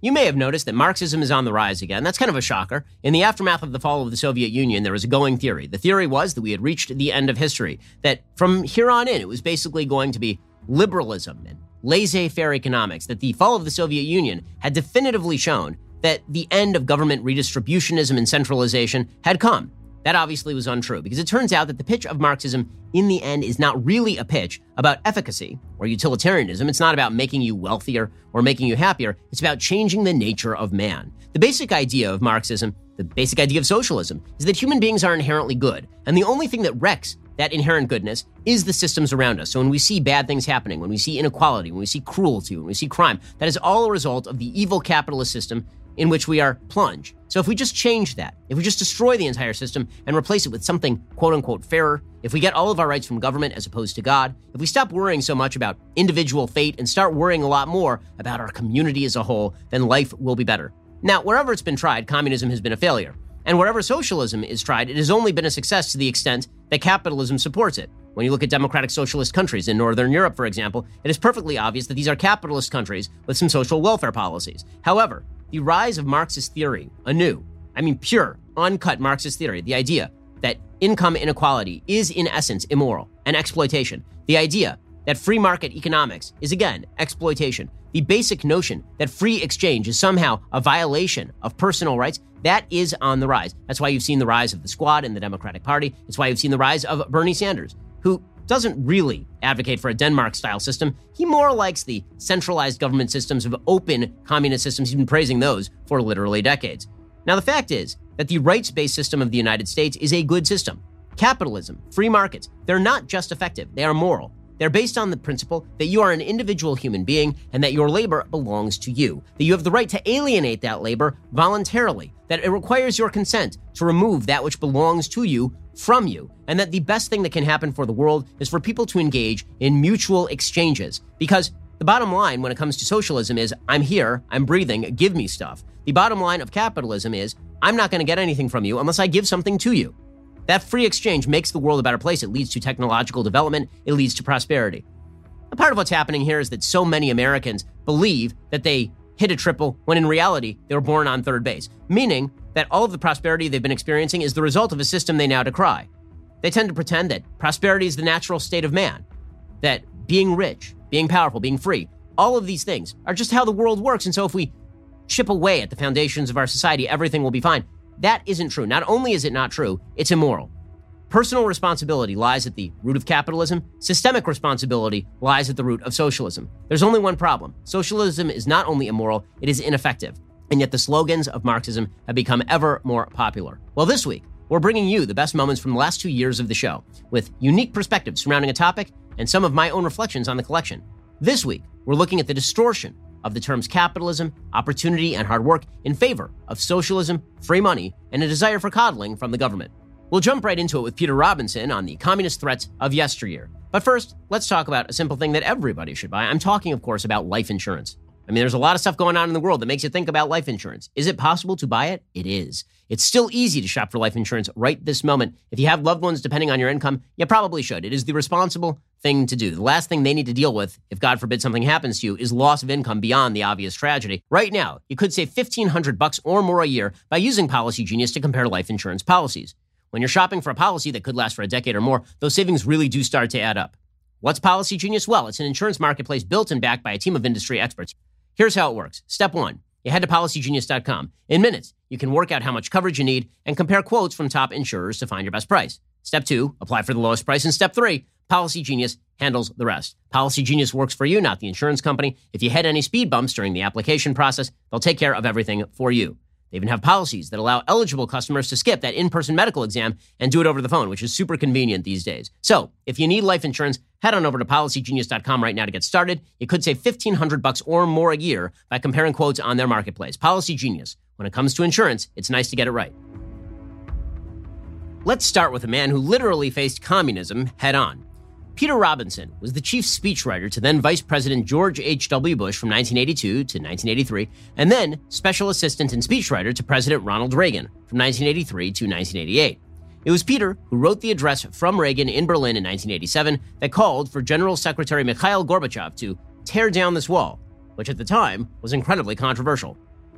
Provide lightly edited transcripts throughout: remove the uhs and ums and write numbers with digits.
You may have noticed that Marxism is on the rise again. That's kind of a shocker. In the aftermath of the fall of the Soviet Union, there was a going theory. The theory was that we had reached the end of history, that from here on in, it was basically going to be liberalism and laissez-faire economics, that the fall of the Soviet Union had definitively shown that the end of government redistributionism and centralization had come. That obviously was untrue, because it turns out that the pitch of Marxism in the end is not really a pitch about efficacy or utilitarianism. It's not about making you wealthier or making you happier. It's about changing the nature of man. The basic idea of Marxism, the basic idea of socialism, is that human beings are inherently good, and the only thing that wrecks that inherent goodness is the systems around us. So when we see bad things happening, when we see inequality, when we see cruelty, when we see crime, that is all a result of the evil capitalist system in which we are plunged. So if we just change that, if we just destroy the entire system and replace it with something quote-unquote fairer, if we get all of our rights from government as opposed to God, if we stop worrying so much about individual fate and start worrying a lot more about our community as a whole, then life will be better. Now, wherever it's been tried, communism has been a failure. And wherever socialism is tried, it has only been a success to the extent that capitalism supports it. When you look at democratic socialist countries in Northern Europe, for example, it is perfectly obvious that these are capitalist countries with some social welfare policies. However, the rise of Marxist theory, pure, uncut Marxist theory, the idea that income inequality is in essence immoral and exploitation, the idea that free market economics is again exploitation, the basic notion that free exchange is somehow a violation of personal rights, that is on the rise. That's why you've seen the rise of the Squad in the Democratic Party. It's why you've seen the rise of Bernie Sanders, who doesn't really advocate for a Denmark-style system. He more likes the centralized government systems of open communist systems. He's been praising those for literally decades. Now, the fact is that the rights-based system of the United States is a good system. Capitalism, free markets, they're not just effective, they are moral. They're based on the principle that you are an individual human being and that your labor belongs to you, that you have the right to alienate that labor voluntarily, that it requires your consent to remove that which belongs to you from you, and that the best thing that can happen for the world is for people to engage in mutual exchanges. Because the bottom line when it comes to socialism is, I'm here, I'm breathing, give me stuff. The bottom line of capitalism is, I'm not going to get anything from you unless I give something to you. That free exchange makes the world a better place. It leads to technological development. It leads to prosperity. A part of what's happening here is that so many Americans believe that they hit a triple when in reality they were born on third base, meaning that all of the prosperity they've been experiencing is the result of a system they now decry. They tend to pretend that prosperity is the natural state of man, that being rich, being powerful, being free, all of these things are just how the world works. And so if we chip away at the foundations of our society, everything will be fine. That isn't true. Not only is it not true, it's immoral. Personal responsibility lies at the root of capitalism. Systemic responsibility lies at the root of socialism. There's only one problem. Socialism is not only immoral, it is ineffective. And yet the slogans of Marxism have become ever more popular. Well, this week, we're bringing you the best moments from the last 2 years of the show, with unique perspectives surrounding a topic and some of my own reflections on the collection. This week, we're looking at the distortion of the terms capitalism, opportunity, and hard work in favor of socialism, free money, and a desire for coddling from the government. We'll jump right into it with Peter Robinson on the communist threats of yesteryear. But first, let's talk about a simple thing that everybody should buy. I'm talking, of course, about life insurance. There's a lot of stuff going on in the world that makes you think about life insurance. Is it possible to buy it? It is. It's still easy to shop for life insurance right this moment. If you have loved ones depending on your income, you probably should. It is the responsible thing to do. The last thing they need to deal with, if God forbid something happens to you, is loss of income beyond the obvious tragedy. Right now, you could save $1,500 or more a year by using Policy Genius to compare life insurance policies. When you're shopping for a policy that could last for a decade or more, those savings really do start to add up. What's Policy Genius? Well, it's an insurance marketplace built and backed by a team of industry experts. Here's how it works. Step 1, you head to PolicyGenius.com. In minutes, you can work out how much coverage you need and compare quotes from top insurers to find your best price. Step 2, apply for the lowest price. And step 3, Policy Genius handles the rest. Policy Genius works for you, not the insurance company. If you hit any speed bumps during the application process, they'll take care of everything for you. They even have policies that allow eligible customers to skip that in-person medical exam and do it over the phone, which is super convenient these days. So if you need life insurance, head on over to PolicyGenius.com right now to get started. You could save $1,500 or more a year by comparing quotes on their marketplace. Policy Genius. When it comes to insurance, it's nice to get it right. Let's start with a man who literally faced communism head-on. Peter Robinson was the chief speechwriter to then Vice President George H.W. Bush from 1982 to 1983, and then special assistant and speechwriter to President Ronald Reagan from 1983 to 1988. It was Peter who wrote the address from Reagan in Berlin in 1987 that called for General Secretary Mikhail Gorbachev to tear down this wall, which at the time was incredibly controversial.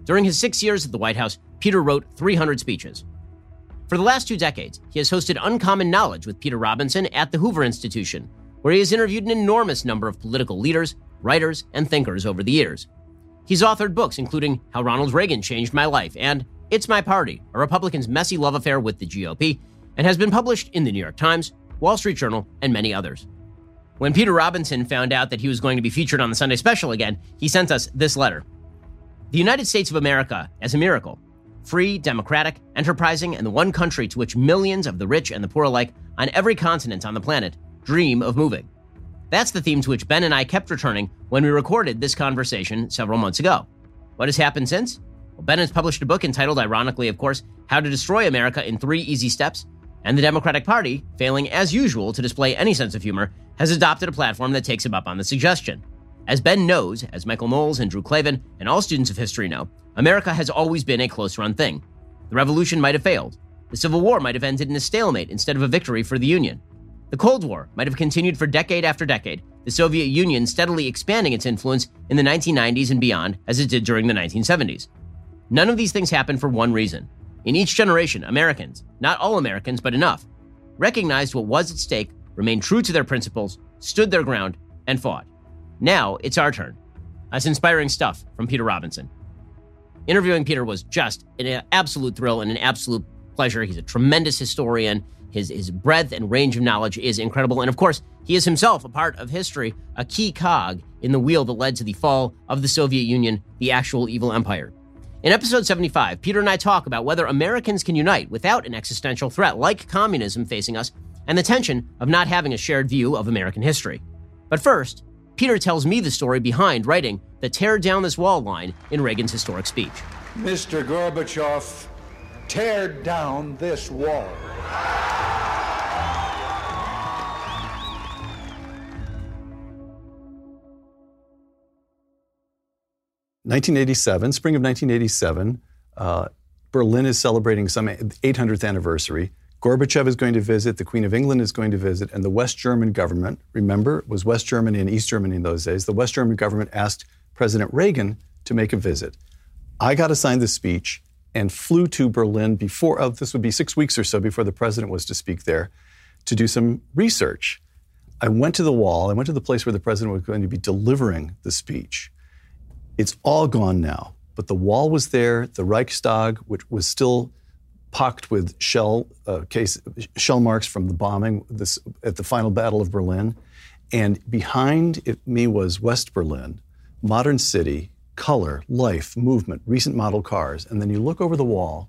During his 6 years at the White House, Peter wrote 300 speeches. For the last 2 decades, he has hosted Uncommon Knowledge with Peter Robinson at the Hoover Institution, where he has interviewed an enormous number of political leaders, writers, and thinkers over the years. He's authored books including How Ronald Reagan Changed My Life and It's My Party, a Republican's messy love affair with the GOP, and has been published in the New York Times, Wall Street Journal, and many others. When Peter Robinson found out that he was going to be featured on the Sunday Special again, he sent us this letter. The United States of America as a miracle. Free, democratic, enterprising, and the one country to which millions of the rich and the poor alike on every continent on the planet dream of moving. That's the theme to which Ben and I kept returning when we recorded this conversation several months ago. What has happened since? Well, Ben has published a book entitled, ironically of course, How to Destroy America in 3 Easy Steps, and the Democratic Party, failing as usual to display any sense of humor, has adopted a platform that takes him up on the suggestion. As Ben knows, as Michael Knowles and Drew Klavan and all students of history know, America has always been a close-run thing. The Revolution might have failed. The Civil War might have ended in a stalemate instead of a victory for the Union. The Cold War might have continued for decade after decade, the Soviet Union steadily expanding its influence in the 1990s and beyond as it did during the 1970s. None of these things happened for one reason. In each generation, Americans, not all Americans, but enough, recognized what was at stake, remained true to their principles, stood their ground, and fought. Now it's our turn. That's inspiring stuff from Peter Robinson. Interviewing Peter was just an absolute thrill and an absolute pleasure. He's a tremendous historian. His breadth and range of knowledge is incredible. And of course, he is himself a part of history, a key cog in the wheel that led to the fall of the Soviet Union, the actual evil empire. In episode 75, Peter and I talk about whether Americans can unite without an existential threat like communism facing us and the tension of not having a shared view of American history. But first, Peter tells me the story behind writing the Tear Down This Wall line in Reagan's historic speech. Mr. Gorbachev, tear down this wall. 1987, spring of 1987, Berlin is celebrating some 800th anniversary. Gorbachev is going to visit, the Queen of England is going to visit, and the West German government, remember, it was West Germany and East Germany in those days, the West German government asked President Reagan to make a visit. I got assigned the speech and flew to Berlin before, this would be 6 weeks or so before the president was to speak there, to do some research. I went to the wall, I went to the place where the president was going to be delivering the speech. It's all gone now, but the wall was there, the Reichstag, which was still pocked with shell marks from the bombing at the final Battle of Berlin. And behind me was West Berlin, modern city, color, life, movement, recent model cars. And then you look over the wall,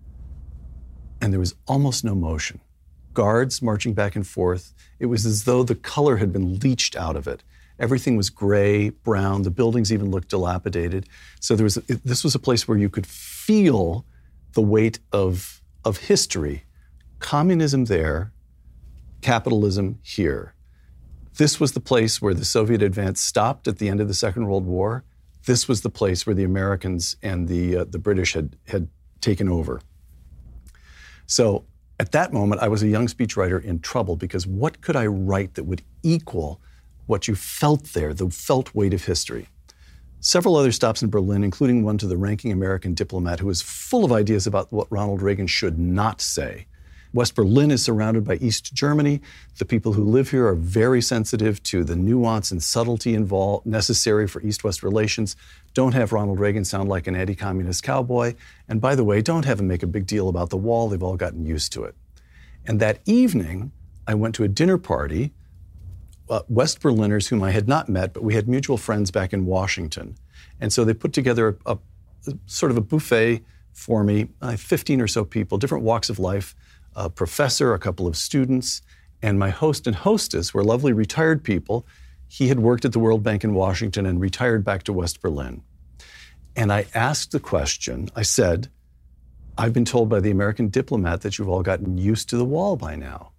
and there was almost no motion. Guards marching back and forth. It was as though the color had been leached out of it. Everything was gray, brown. The buildings even looked dilapidated. So this was a place where you could feel the weight of history. Communism there, capitalism here. This was the place where the Soviet advance stopped at the end of the Second World War. This was the place where the Americans and the British had taken over. So at that moment, I was a young speechwriter in trouble because what could I write that would equal what you felt there, the felt weight of history? Several other stops in Berlin, including one to the ranking American diplomat who was full of ideas about what Ronald Reagan should not say. West Berlin is surrounded by East Germany. The people who live here are very sensitive to the nuance and subtlety necessary for East-West relations. Don't have Ronald Reagan sound like an anti-communist cowboy. And by the way, don't have him make a big deal about the wall. They've all gotten used to it. And that evening, I went to a dinner party, West Berliners whom I had not met, but we had mutual friends back in Washington. And so they put together a sort of a buffet for me, 15 or so people, different walks of life, a professor, a couple of students, and my host and hostess were lovely retired people. He had worked at the World Bank in Washington and retired back to West Berlin. And I asked the question, I said, I've been told by the American diplomat that you've all gotten used to the wall by now.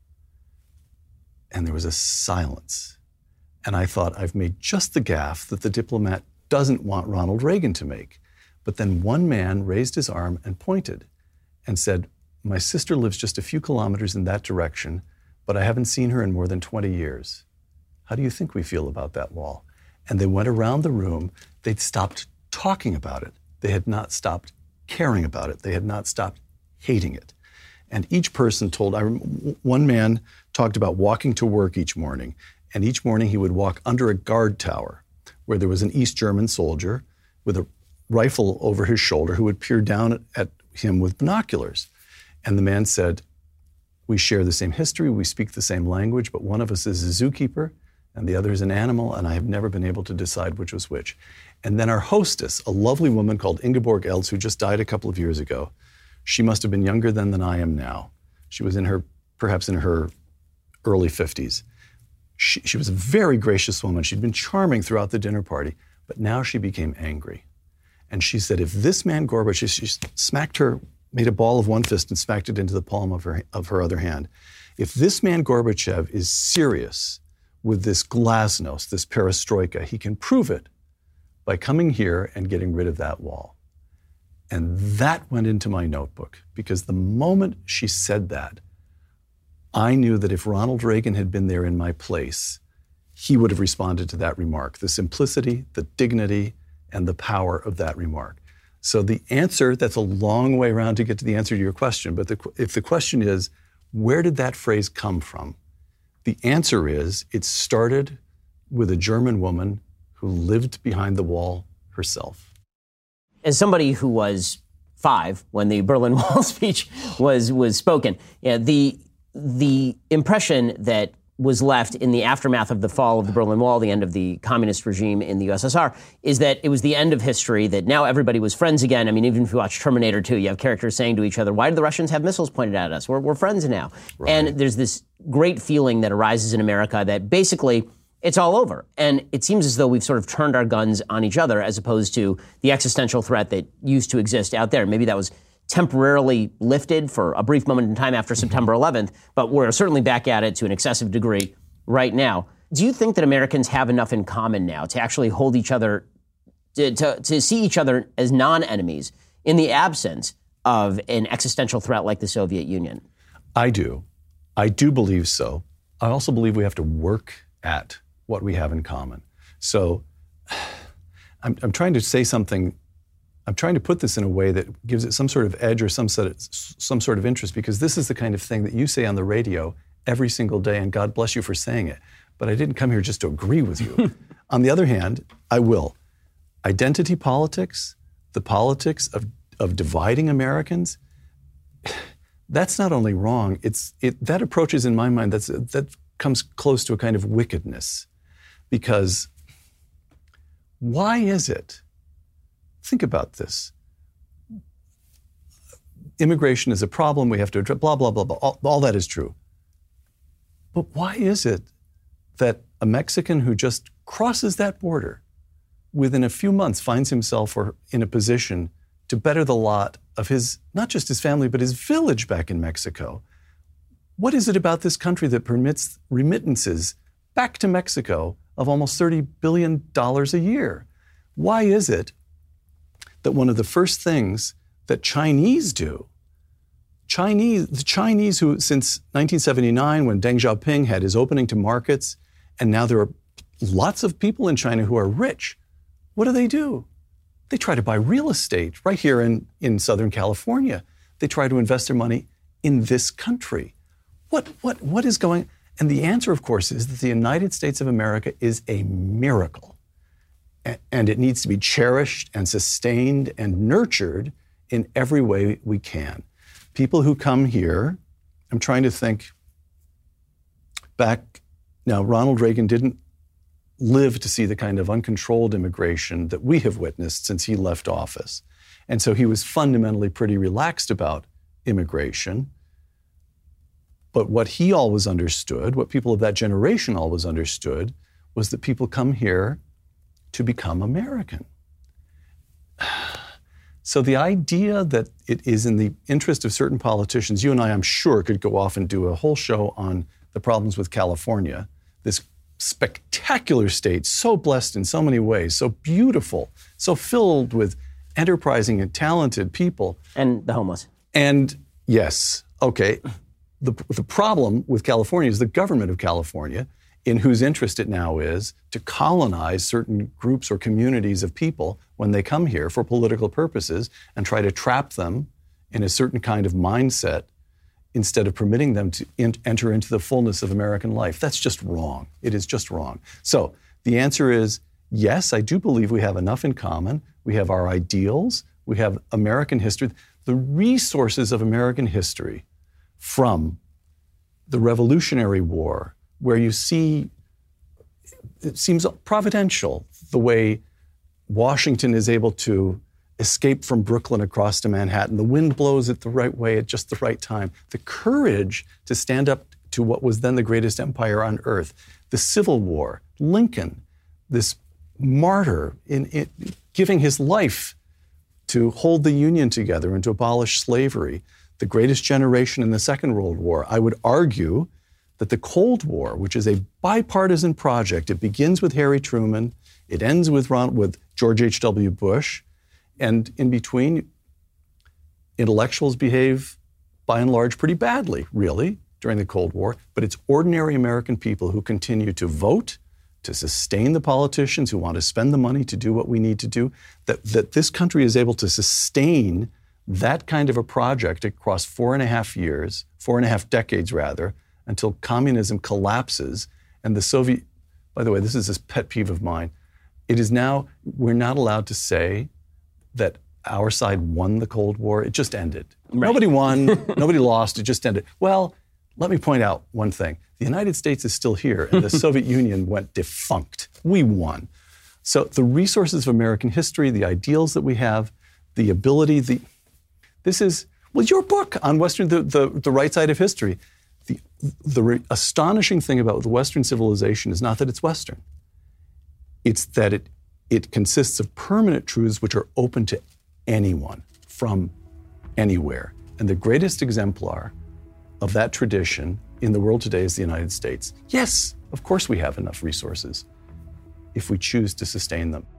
And there was a silence. And I thought, I've made just the gaffe that the diplomat doesn't want Ronald Reagan to make. But then one man raised his arm and pointed and said, my sister lives just a few kilometers in that direction, but I haven't seen her in more than 20 years. How do you think we feel about that wall? And they went around the room. They'd stopped talking about it. They had not stopped caring about it. They had not stopped hating it. And each person told, one man talked about walking to work each morning, and each morning he would walk under a guard tower where there was an East German soldier with a rifle over his shoulder who would peer down at him with binoculars. And the man said, we share the same history, we speak the same language, but one of us is a zookeeper and the other is an animal, and I have never been able to decide which was which. And then our hostess, a lovely woman called Ingeborg Eltz, who just died a couple of years ago, she must have been younger then than I am now. She was perhaps in her early 50s. She was a very gracious woman. She'd been charming throughout the dinner party, but now she became angry. And she said, if this man Gorbachev, she smacked her, made a ball of one fist and smacked it into the palm of her other hand. If this man Gorbachev is serious with this glasnost, this perestroika, he can prove it by coming here and getting rid of that wall. And that went into my notebook, because the moment she said that, I knew that if Ronald Reagan had been there in my place, he would have responded to that remark, the simplicity, the dignity, and the power of that remark. So the answer, that's a long way around to get to the answer to your question, but if the question is, where did that phrase come from? The answer is, it started with a German woman who lived behind the wall herself. As somebody who was 5 when the Berlin Wall speech was spoken, the impression that was left in the aftermath of the fall of the Berlin Wall, the end of the communist regime in the USSR, is that it was the end of history, that now everybody was friends again. I mean, even if you watch Terminator 2, you have characters saying to each other, why do the Russians have missiles pointed at us? We're friends now. Right. And there's this great feeling that arises in America that basically it's all over. And it seems as though we've sort of turned our guns on each other as opposed to the existential threat that used to exist out there. Maybe that was temporarily lifted for a brief moment in time after September 11th, but we're certainly back at it to an excessive degree right now. Do you think that Americans have enough in common now to actually hold each other, to see each other as non-enemies in the absence of an existential threat like the Soviet Union? I do. I do believe so. I also believe we have to work at what we have in common. So I'm trying to say something. I'm trying to put this in a way that gives it some sort of edge or some sort of interest, because this is the kind of thing that you say on the radio every single day, and God bless you for saying it. But I didn't come here just to agree with you. On the other hand, I will. Identity politics, the politics of dividing Americans, that's not only wrong, that approach is, in my mind, that comes close to a kind of wickedness. Because why is it? Think about this. Immigration is a problem. We have to address, blah, blah, blah, blah. All that is true. But why is it that a Mexican who just crosses that border within a few months finds himself in a position to better the lot of his, not just his family, but his village back in Mexico? What is it about this country that permits remittances back to Mexico of almost $30 billion a year? Why is it that one of the first things that Chinese do, the Chinese who, since 1979, when Deng Xiaoping had his opening to markets, and now there are lots of people in China who are rich, what do? They try to buy real estate right here in Southern California. They try to invest their money in this country. What is going? And the answer, of course, is that the United States of America is a miracle. And it needs to be cherished and sustained and nurtured in every way we can. People who come here, I'm trying to think back. Now, Ronald Reagan didn't live to see the kind of uncontrolled immigration that we have witnessed since he left office. And so he was fundamentally pretty relaxed about immigration. But what he always understood, what people of that generation always understood, was that people come here to become American. So the idea that it is in the interest of certain politicians, you and I, I'm sure, could go off and do a whole show on the problems with California, this spectacular state, so blessed in so many ways, so beautiful, so filled with enterprising and talented people. And the homeless. And yes, okay, the problem with California is the government of California in whose interest it now is to colonize certain groups or communities of people when they come here for political purposes and try to trap them in a certain kind of mindset instead of permitting them to enter into the fullness of American life. That's just wrong. It is just wrong. So the answer is yes, I do believe we have enough in common. We have our ideals. We have American history. The resources of American history from the Revolutionary War, where you see, it seems providential, the way Washington is able to escape from Brooklyn across to Manhattan. The wind blows it the right way at just the right time. The courage to stand up to what was then the greatest empire on earth. The Civil War, Lincoln, this martyr in giving his life to hold the Union together and to abolish slavery. The greatest generation in the Second World War. I would argue that the Cold War, which is a bipartisan project, it begins with Harry Truman, it ends with George H.W. Bush, and in between, intellectuals behave, by and large, pretty badly, really, during the Cold War. But it's ordinary American people who continue to vote, to sustain the politicians who want to spend the money to do what we need to do, that this country is able to sustain that kind of a project across 4.5 decades, until communism collapses and the Soviet, by the way, this is a pet peeve of mine. It is now, we're not allowed to say that our side won the Cold War. It just ended. Right. Nobody won, nobody lost, it just ended. Well, let me point out one thing. The United States is still here and the Soviet Union went defunct. We won. So the resources of American history, the ideals that we have, the ability, this is, well, your book on Western, the right side of history. The astonishing thing about the Western civilization is not that it's Western. It's that it consists of permanent truths which are open to anyone from anywhere. And the greatest exemplar of that tradition in the world today is the United States. Yes, of course we have enough resources if we choose to sustain them.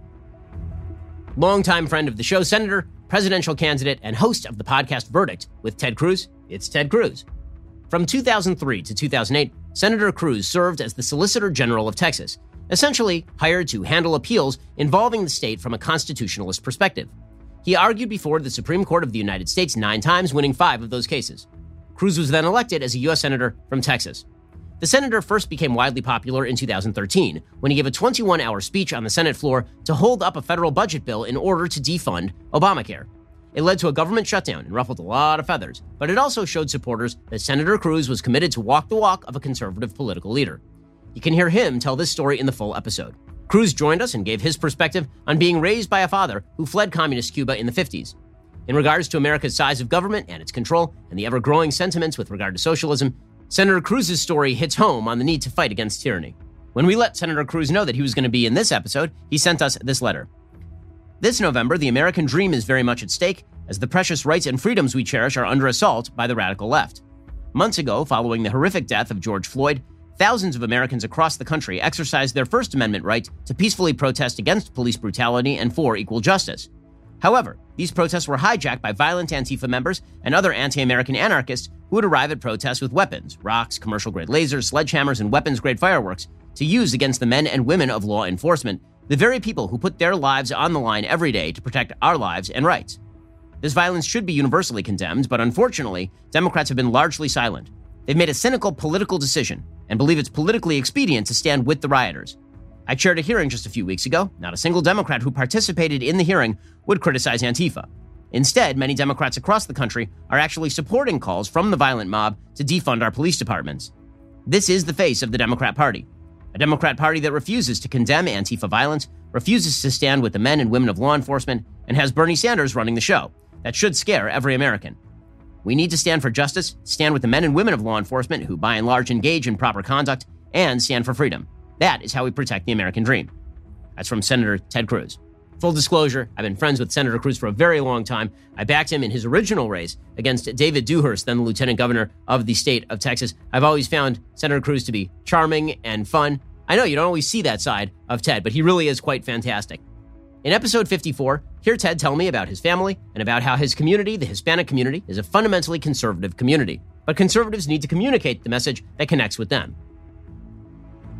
Longtime friend of the show, Senator, presidential candidate, and host of the podcast Verdict with Ted Cruz, it's Ted Cruz. From 2003 to 2008, Senator Cruz served as the Solicitor General of Texas, essentially hired to handle appeals involving the state from a constitutionalist perspective. He argued before the Supreme Court of the United States 9 times, winning 5 of those cases. Cruz was then elected as a U.S. Senator from Texas. The senator first became widely popular in 2013 when he gave a 21-hour speech on the Senate floor to hold up a federal budget bill in order to defund Obamacare. It led to a government shutdown and ruffled a lot of feathers, but it also showed supporters that Senator Cruz was committed to walk the walk of a conservative political leader. You can hear him tell this story in the full episode. Cruz joined us and gave his perspective on being raised by a father who fled communist Cuba in the 50s. In regards to America's size of government and its control and the ever-growing sentiments with regard to socialism, Senator Cruz's story hits home on the need to fight against tyranny. When we let Senator Cruz know that he was going to be in this episode, he sent us this letter. This November, the American dream is very much at stake as the precious rights and freedoms we cherish are under assault by the radical left. Months ago, following the horrific death of George Floyd, thousands of Americans across the country exercised their First Amendment right to peacefully protest against police brutality and for equal justice. However, these protests were hijacked by violent Antifa members and other anti-American anarchists who would arrive at protests with weapons, rocks, commercial-grade lasers, sledgehammers, and weapons-grade fireworks to use against the men and women of law enforcement, the very people who put their lives on the line every day to protect our lives and rights. This violence should be universally condemned, but unfortunately, Democrats have been largely silent. They've made a cynical political decision and believe it's politically expedient to stand with the rioters. I chaired a hearing just a few weeks ago. Not a single Democrat who participated in the hearing would criticize Antifa. Instead, many Democrats across the country are actually supporting calls from the violent mob to defund our police departments. This is the face of the Democrat Party. A Democrat Party that refuses to condemn Antifa violence, refuses to stand with the men and women of law enforcement, and has Bernie Sanders running the show. That should scare every American. We need to stand for justice, stand with the men and women of law enforcement who by and large engage in proper conduct, and stand for freedom. That is how we protect the American dream. That's from Senator Ted Cruz. Full disclosure, I've been friends with Senator Cruz for a very long time. I backed him in his original race against David Dewhurst, then the lieutenant governor of the state of Texas. I've always found Senator Cruz to be charming and fun. I know you don't always see that side of Ted, but he really is quite fantastic. In episode 54, hear Ted tell me about his family and about how his community, the Hispanic community, is a fundamentally conservative community. But conservatives need to communicate the message that connects with them.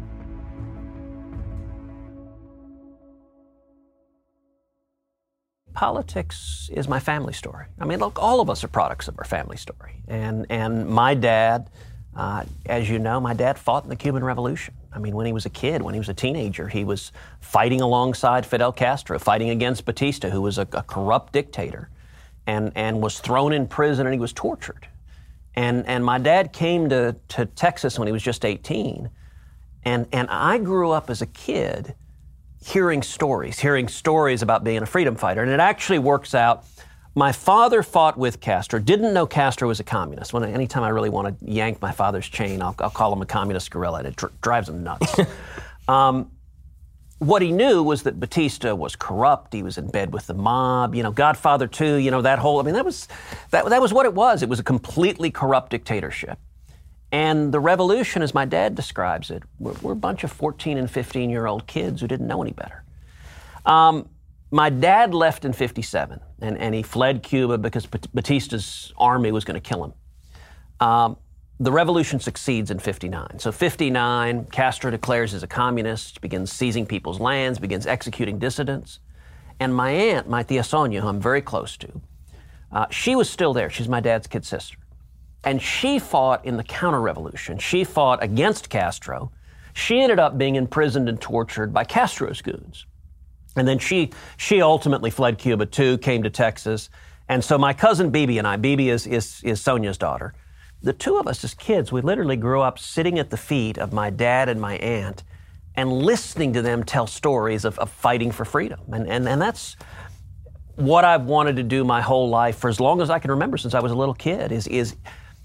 politics is my family story. I mean, look, all of us are products of our family story. And my dad, as you know, my dad fought in the Cuban Revolution. I mean, when he was a kid, when he was a teenager, he was fighting alongside Fidel Castro, fighting against Batista, who was a corrupt dictator, and was thrown in prison and he was tortured. And my dad came to Texas when he was just 18. And I grew up as a kid hearing stories about being a freedom fighter. And it actually works out. My father fought with Castro, didn't know Castro was a communist. Anytime I really want to yank my father's chain, I'll call him a communist guerrilla, and it drives him nuts. What he knew was that Batista was corrupt. He was in bed with the mob. Godfather 2, that whole, that was what it was. It was a completely corrupt dictatorship. And the revolution, as my dad describes it, we're a bunch of 14 and 15-year-old kids who didn't know any better. My dad left in 57, and he fled Cuba because Batista's army was going to kill him. The revolution succeeds in 59. So 59, Castro declares as a communist, begins seizing people's lands, begins executing dissidents. And my aunt, my tia Sonia, who I'm very close to, she was still there. She's my dad's kid sister. And she fought in the counter-revolution. She fought against Castro. She ended up being imprisoned and tortured by Castro's goons. And then she ultimately fled Cuba too, came to Texas. And so my cousin Bibi and I, Bibi is Sonia's daughter, the two of us as kids, we literally grew up sitting at the feet of my dad and my aunt and listening to them tell stories of fighting for freedom. And that's what I've wanted to do my whole life for as long as I can remember, since I was a little kid, is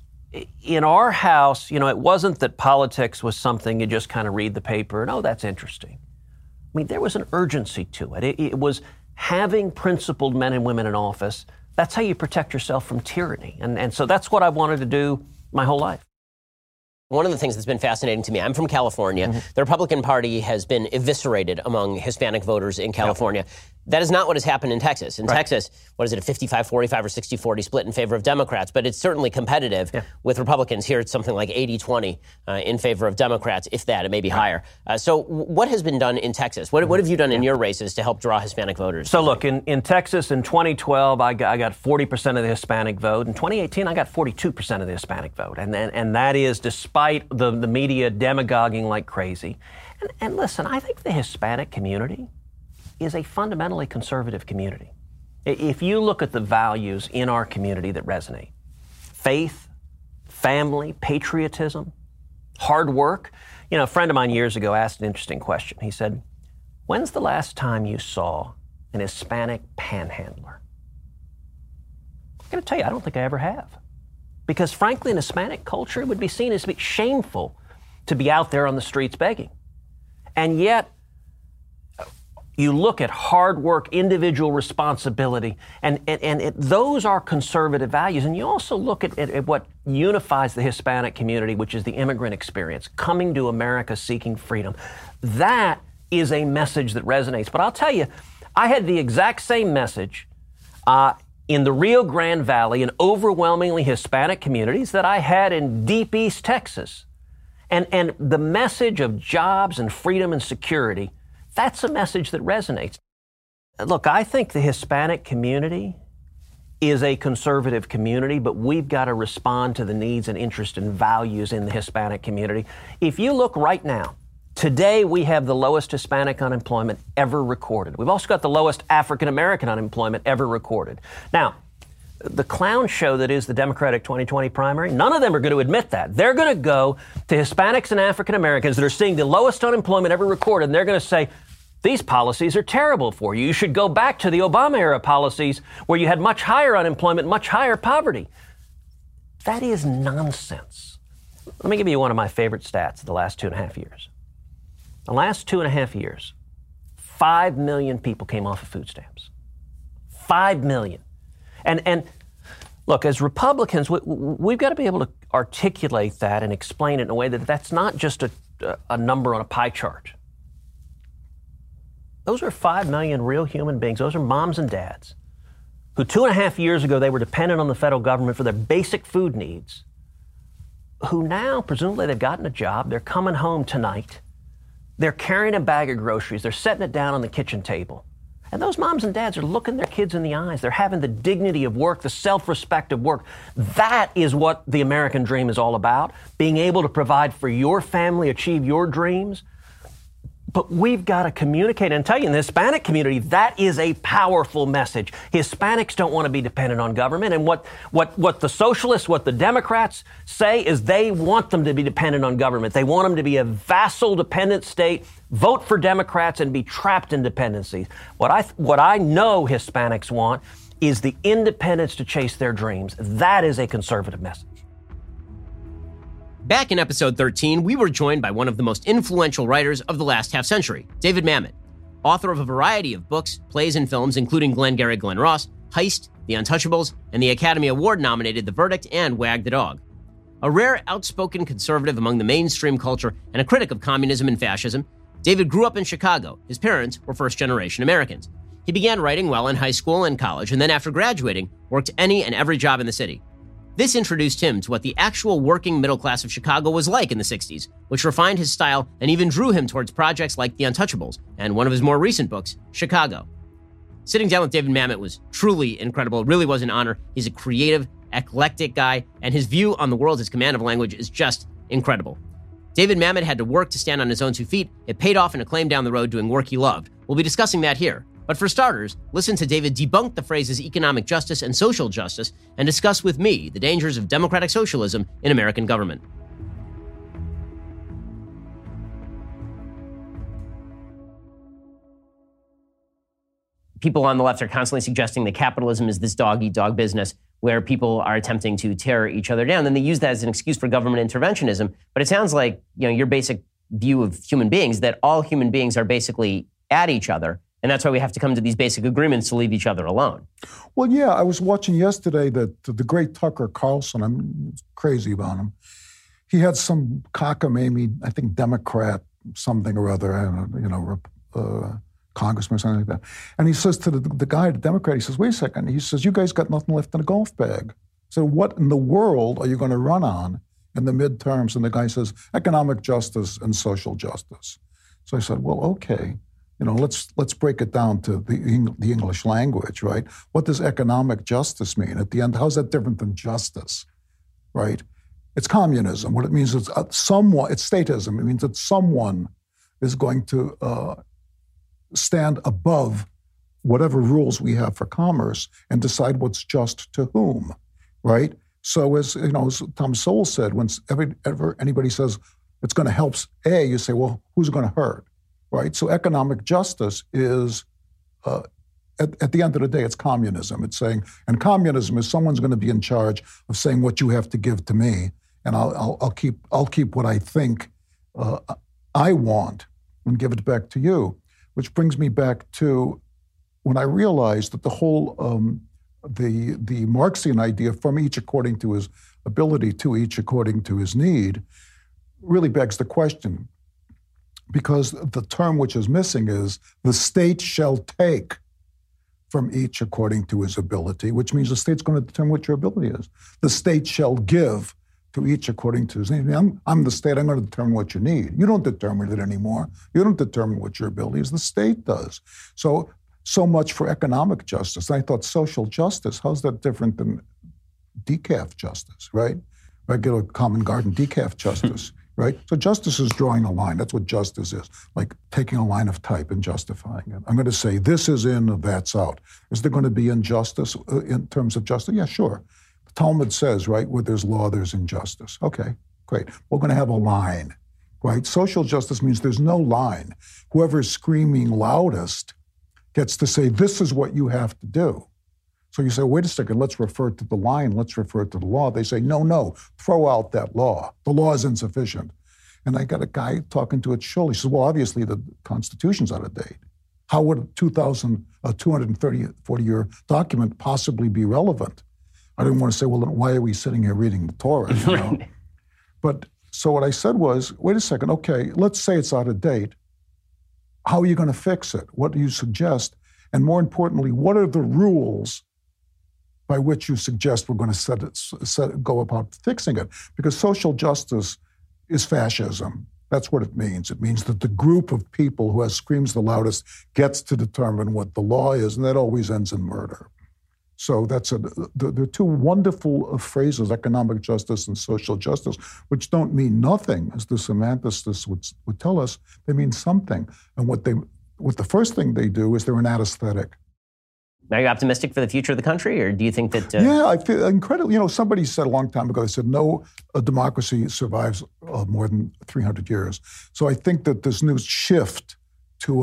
in our house, it wasn't that politics was something you just kind of read the paper and, oh, that's interesting. I mean, there was an urgency to it. It was having principled men and women in office. That's how you protect yourself from tyranny. And so that's what I wanted to do my whole life. One of the things that's been fascinating to me, I'm from California. Mm-hmm. The Republican Party has been eviscerated among Hispanic voters in California. Yep. That is not what has happened in Texas. In Texas, what is it, a 55-45 or 60-40 split in favor of Democrats? But it's certainly competitive with Republicans. Here it's something like 80-20 in favor of Democrats, if that. It may be higher. So what has been done in Texas? What have you done in your races to help draw Hispanic voters? So look, in Texas in 2012, I got 40% of the Hispanic vote. In 2018, I got 42% of the Hispanic vote. And that is despite the media demagoguing like crazy. And listen, I think the Hispanic community is a fundamentally conservative community. If you look at the values in our community that resonate, faith, family, patriotism, hard work. A friend of mine years ago asked an interesting question. He said, when's the last time you saw an Hispanic panhandler? I'm going to tell you, I don't think I ever have. Because frankly, in Hispanic culture, it would be seen as shameful to be out there on the streets begging. And yet, you look at hard work, individual responsibility, and those are conservative values. And you also look at what unifies the Hispanic community, which is the immigrant experience, coming to America seeking freedom. That is a message that resonates. But I'll tell you, I had the exact same message in the Rio Grande Valley, in overwhelmingly Hispanic communities, that I had in deep East Texas. And the message of jobs and freedom and security, that's a message that resonates. Look, I think the Hispanic community is a conservative community, but we've got to respond to the needs and interests and values in the Hispanic community. If you look right now, today we have the lowest Hispanic unemployment ever recorded. We've also got the lowest African American unemployment ever recorded. Now, the clown show that is the Democratic 2020 primary, none of them are going to admit that. They're going to go to Hispanics and African Americans that are seeing the lowest unemployment ever recorded, and they're going to say, these policies are terrible for you. You should go back to the Obama-era policies where you had much higher unemployment, much higher poverty. That is nonsense. Let me give you one of my favorite stats of the last 2.5 years. The last 2.5 years, 5 million people came off of food stamps. 5 million. And look, as Republicans, we've got to be able to articulate that and explain it in a way that that's not just a number on a pie chart. Those are 5 million real human beings. Those are moms and dads who 2.5 years ago, they were dependent on the federal government for their basic food needs, who now, presumably, they've gotten a job. They're coming home tonight. They're carrying a bag of groceries. They're setting it down on the kitchen table. And those moms and dads are looking their kids in the eyes. They're having the dignity of work, the self-respect of work. That is what the American dream is all about, being able to provide for your family, achieve your dreams. But we've got to communicate and tell you, in the Hispanic community, that is a powerful message. Hispanics don't want to be dependent on government. And what the socialists, what the Democrats say is they want them to be dependent on government. They want them to be a vassal dependent state, vote for Democrats and be trapped in dependencies. What I know Hispanics want is the independence to chase their dreams. That is a conservative message. Back in episode 13, we were joined by one of the most influential writers of the last half century, David Mamet, author of a variety of books, plays, and films, including Glengarry Glen Ross, Heist, The Untouchables, and the Academy Award-nominated The Verdict and Wag the Dog. A rare, outspoken conservative among the mainstream culture and a critic of communism and fascism, David grew up in Chicago. His parents were first-generation Americans. He began writing while in high school and college, and then after graduating, worked any and every job in the city. This introduced him to what the actual working middle class of Chicago was like in the 60s, which refined his style and even drew him towards projects like The Untouchables and one of his more recent books, Chicago. Sitting down with David Mamet was truly incredible. It really was an honor. He's a creative, eclectic guy, and his view on the world, his command of language is just incredible. David Mamet had to work to stand on his own 2 feet. It paid off in acclaim down the road doing work he loved. We'll be discussing that here. But for starters, listen to David debunk the phrases economic justice and social justice and discuss with me the dangers of democratic socialism in American government. People on the left are constantly suggesting that capitalism is this dog-eat-dog business where people are attempting to tear each other down. Then they use that as an excuse for government interventionism. But it sounds like, your basic view of human beings, that all human beings are basically at each other. And that's why we have to come to these basic agreements to leave each other alone. Well, yeah, I was watching yesterday that the great Tucker Carlson, I'm crazy about him. He had some cockamamie, I think Democrat, something or other, congressman or something like that. And he says to the guy, the Democrat, he says, wait a second. He says, you guys got nothing left in a golf bag. So what in the world are you going to run on in the midterms? And the guy says, economic justice and social justice. So I said, well, okay. Let's break it down to the English language, right? What does economic justice mean? At the end, how's that different than justice, right? It's communism. What it means is it's statism. It means that someone is going to stand above whatever rules we have for commerce and decide what's just to whom, right? So as Tom Sowell said, when anybody says it's going to help A, you say, well, who's it going to hurt? Right? So economic justice is, at the end of the day, it's communism. It's saying, and communism is someone's going to be in charge of saying what you have to give to me, and I'll keep what I think I want and give it back to you. Which brings me back to when I realized that the whole the Marxian idea, from each according to his ability to each according to his need, really begs the question. Because the term which is missing is the state shall take from each according to his ability, which means the state's going to determine what your ability is. The state shall give to each according to his need. I'm the state, I'm going to determine what you need. You don't determine it anymore. You don't determine what your ability is. The state does. So much for economic justice. And I thought social justice, how's that different than decaf justice, right? Regular common garden decaf justice. Right? So justice is drawing a line. That's what justice is, like taking a line of type and justifying it. I'm going to say this is in, that's out. Is there going to be injustice in terms of justice? Yeah, sure. The Talmud says, right, where there's law, there's injustice. Okay, great. We're going to have a line, right? Social justice means there's no line. Whoever's screaming loudest gets to say, this is what you have to do. So you say, wait a second, let's refer to the line, let's refer to the law. They say, no, throw out that law. The law is insufficient. And I got a guy talking to it Shul. He says, well, obviously the Constitution's out of date. How would a 240-year document possibly be relevant? I didn't want to say, well, then why are we sitting here reading the Torah? But so what I said was, wait a second, okay, let's say it's out of date. How are you going to fix it? What do you suggest? And more importantly, what are the rules by which you suggest we're going to go about fixing it? Because social justice is fascism. That's what it means. It means that the group of people who screams the loudest gets to determine what the law is, and that always ends in murder. So there are two wonderful phrases, economic justice and social justice, which don't mean nothing, as the semanticists would tell us. They mean something. And what the first thing they do is they're an anesthetic. Are you optimistic for the future of the country, or do you think that... Yeah, I feel incredibly... somebody said a long time ago, they said, no democracy survives more than 300 years. So I think that this new shift to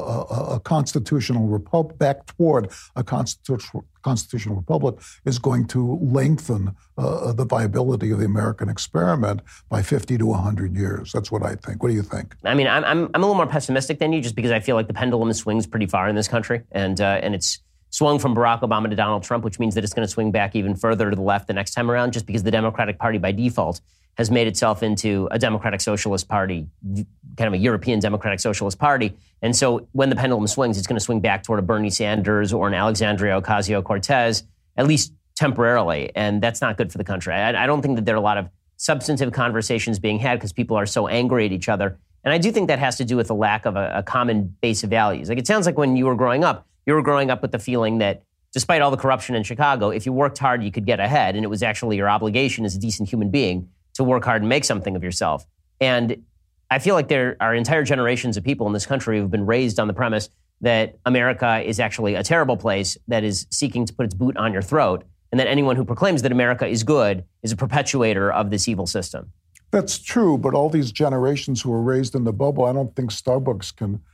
a constitutional republic, back toward a constitutional republic, is going to lengthen the viability of the American experiment by 50 to 100 years. That's what I think. What do you think? I mean, I'm a little more pessimistic than you, just because I feel like the pendulum swings pretty far in this country, and it's swung from Barack Obama to Donald Trump, which means that it's going to swing back even further to the left the next time around, just because the Democratic Party by default has made itself into a democratic socialist party, kind of a European democratic socialist party. And so when the pendulum swings, it's going to swing back toward a Bernie Sanders or an Alexandria Ocasio-Cortez, at least temporarily. And that's not good for the country. I don't think that there are a lot of substantive conversations being had because people are so angry at each other. And I do think that has to do with the lack of a common base of values. Like, it sounds like when you were growing up with the feeling that despite all the corruption in Chicago, if you worked hard, you could get ahead. And it was actually your obligation as a decent human being to work hard and make something of yourself. And I feel like there are entire generations of people in this country who've been raised on the premise that America is actually a terrible place that is seeking to put its boot on your throat, and that anyone who proclaims that America is good is a perpetuator of this evil system. That's true, but all these generations who were raised in the bubble, I don't think Starbucks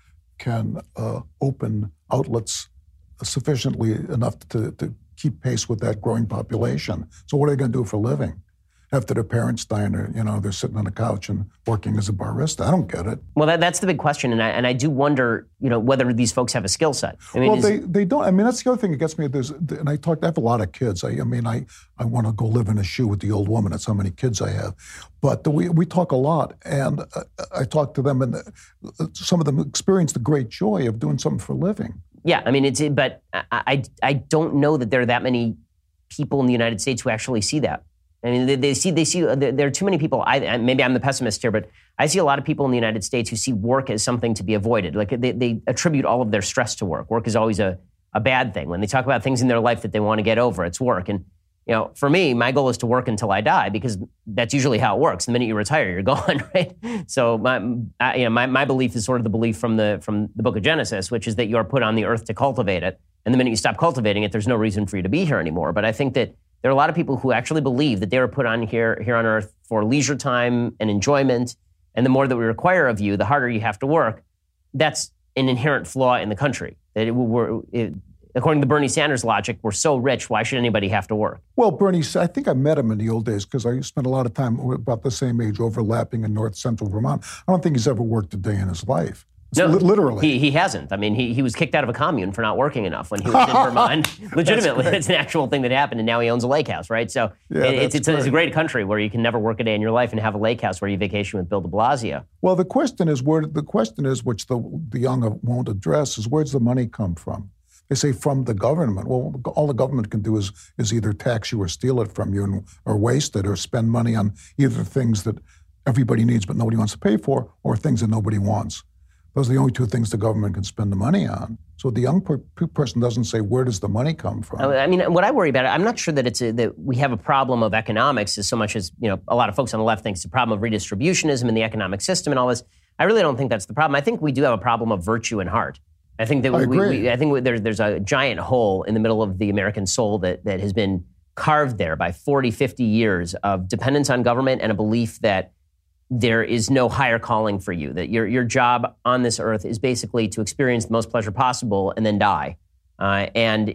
can open outlets sufficiently enough to keep pace with that growing population. So what are they going to do for a living? After their parents die and they're sitting on a couch and working as a barista. I don't get it. Well, that's the big question, and I do wonder, whether these folks have a skill set. I mean, they don't. I mean, that's the other thing that gets me. And I have a lot of kids. I want to go live in a shoe with the old woman. That's how many kids I have. But we talk a lot, and I talk to them, and some of them experience the great joy of doing something for a living. Yeah, I mean, but I don't know that there are that many people in the United States who actually see that. I mean, they see. There are too many people. Maybe I'm the pessimist here, but I see a lot of people in the United States who see work as something to be avoided. Like, they attribute all of their stress to work. Work is always a bad thing. When they talk about things in their life that they want to get over, it's work. And for me, my goal is to work until I die, because that's usually how it works. The minute you retire, you're gone, right? So my belief is sort of the belief from the Book of Genesis, which is that you are put on the earth to cultivate it, and the minute you stop cultivating it, there's no reason for you to be here anymore. But I think that there are a lot of people who actually believe that they were put on here on earth for leisure time and enjoyment, and the more that we require of you, the harder you have to work. That's an inherent flaw in the country. That according to Bernie Sanders' logic, we're so rich, why should anybody have to work? Well, Bernie, I think I met him in the old days because I spent a lot of time, about the same age, overlapping in north central Vermont. I don't think he's ever worked a day in his life. No, literally. He hasn't. I mean, he was kicked out of a commune for not working enough when he was in Vermont. Legitimately, it's an actual thing that happened, and now he owns a lake house, right? So it's a great country where you can never work a day in your life and have a lake house where you vacation with Bill de Blasio. Well, the question is, which the young won't address, is where's the money come from? They say from the government. Well, all the government can do is either tax you or steal it from you or waste it or spend money on either things that everybody needs but nobody wants to pay for, or things that nobody wants. Those are the only two things the government can spend the money on. So the young person doesn't say, where does the money come from? I mean, what I worry about, I'm not sure that that we have a problem of economics as so much as, a lot of folks on the left think it's a problem of redistributionism in the economic system and all this. I really don't think that's the problem. I think we do have a problem of virtue and heart. I think that I think there's a giant hole in the middle of the American soul that has been carved there by 40, 50 years of dependence on government and a belief that there is no higher calling for you, that your job on this earth is basically to experience the most pleasure possible and then die. And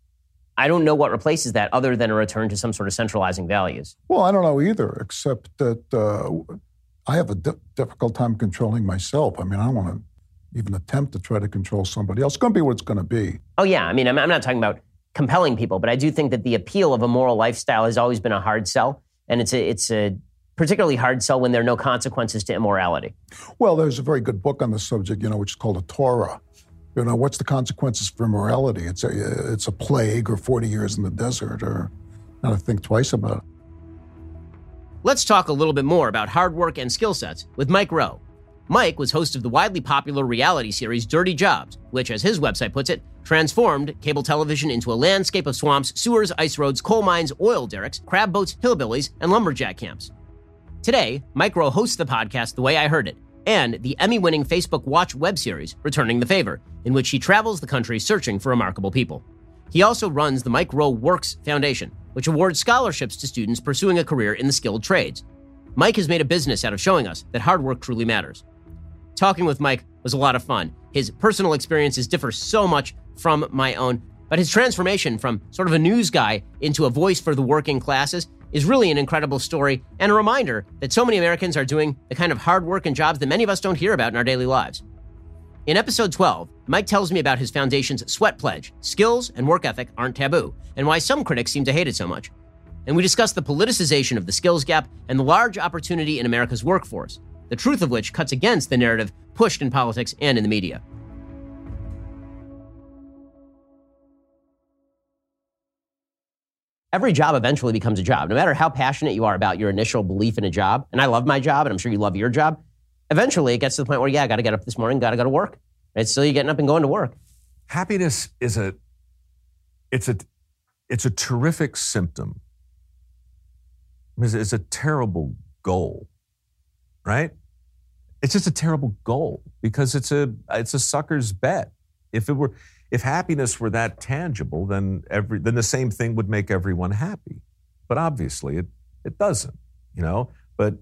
I don't know what replaces that other than a return to some sort of centralizing values. Well, I don't know either, except that I have a difficult time controlling myself. I mean, I don't want to even attempt to try to control somebody else. It's going to be what it's going to be. Oh, yeah. I mean, I'm not talking about compelling people, but I do think that the appeal of a moral lifestyle has always been a hard sell. And it's a particularly hard sell when there are no consequences to immorality. Well, there's a very good book on the subject, which is called a Torah. What's the consequences for immorality? It's a plague or 40 years in the desert, or not to think twice about it. Let's talk a little bit more about hard work and skill sets with Mike Rowe. Mike was host of the widely popular reality series Dirty Jobs, which, as his website puts it, transformed cable television into a landscape of swamps, sewers, ice roads, coal mines, oil derricks, crab boats, hillbillies, and lumberjack camps. Today, Mike Rowe hosts the podcast The Way I Heard It, and the Emmy-winning Facebook Watch web series Returning the Favor, in which he travels the country searching for remarkable people. He also runs the Mike Rowe Works Foundation, which awards scholarships to students pursuing a career in the skilled trades. Mike has made a business out of showing us that hard work truly matters. Talking with Mike was a lot of fun. His personal experiences differ so much from my own, but his transformation from sort of a news guy into a voice for the working classes is really an incredible story and a reminder that so many Americans are doing the kind of hard work and jobs that many of us don't hear about in our daily lives. In episode 12, Mike tells me about his foundation's sweat pledge, skills and work ethic aren't taboo, and why some critics seem to hate it so much. And we discuss the politicization of the skills gap and the large opportunity in America's workforce, the truth of which cuts against the narrative pushed in politics and in the media. Every job eventually becomes a job. No matter how passionate you are about your initial belief in a job, and I love my job, and I'm sure you love your job, eventually it gets to the point where, I got to get up this morning, got to go to work. It's still you getting up and going to work. Happiness is a terrific symptom. It's a terrible goal, right? It's just a terrible goal because it's a sucker's bet. If happiness were that tangible, then the same thing would make everyone happy. But obviously it doesn't, But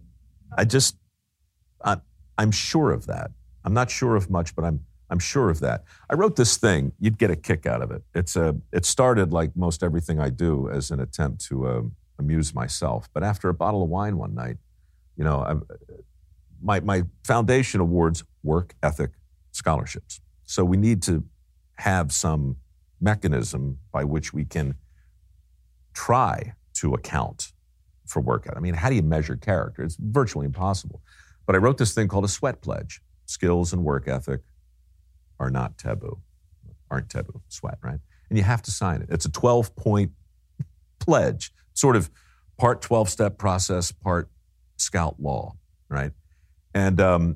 I'm sure of that. I'm not sure of much, but I'm sure of that. I wrote this thing. You'd get a kick out of it. It started like most everything I do as an attempt to amuse myself. But after a bottle of wine one night, my foundation awards work ethic scholarships. So we need to have some mechanism by which we can try to account for work ethic. I mean, how do you measure character? It's virtually impossible. But I wrote this thing called a sweat pledge. Skills and work ethic aren't taboo. Sweat, right? And you have to sign it. It's a 12-point pledge, sort of part 12-step process, part scout law, right? And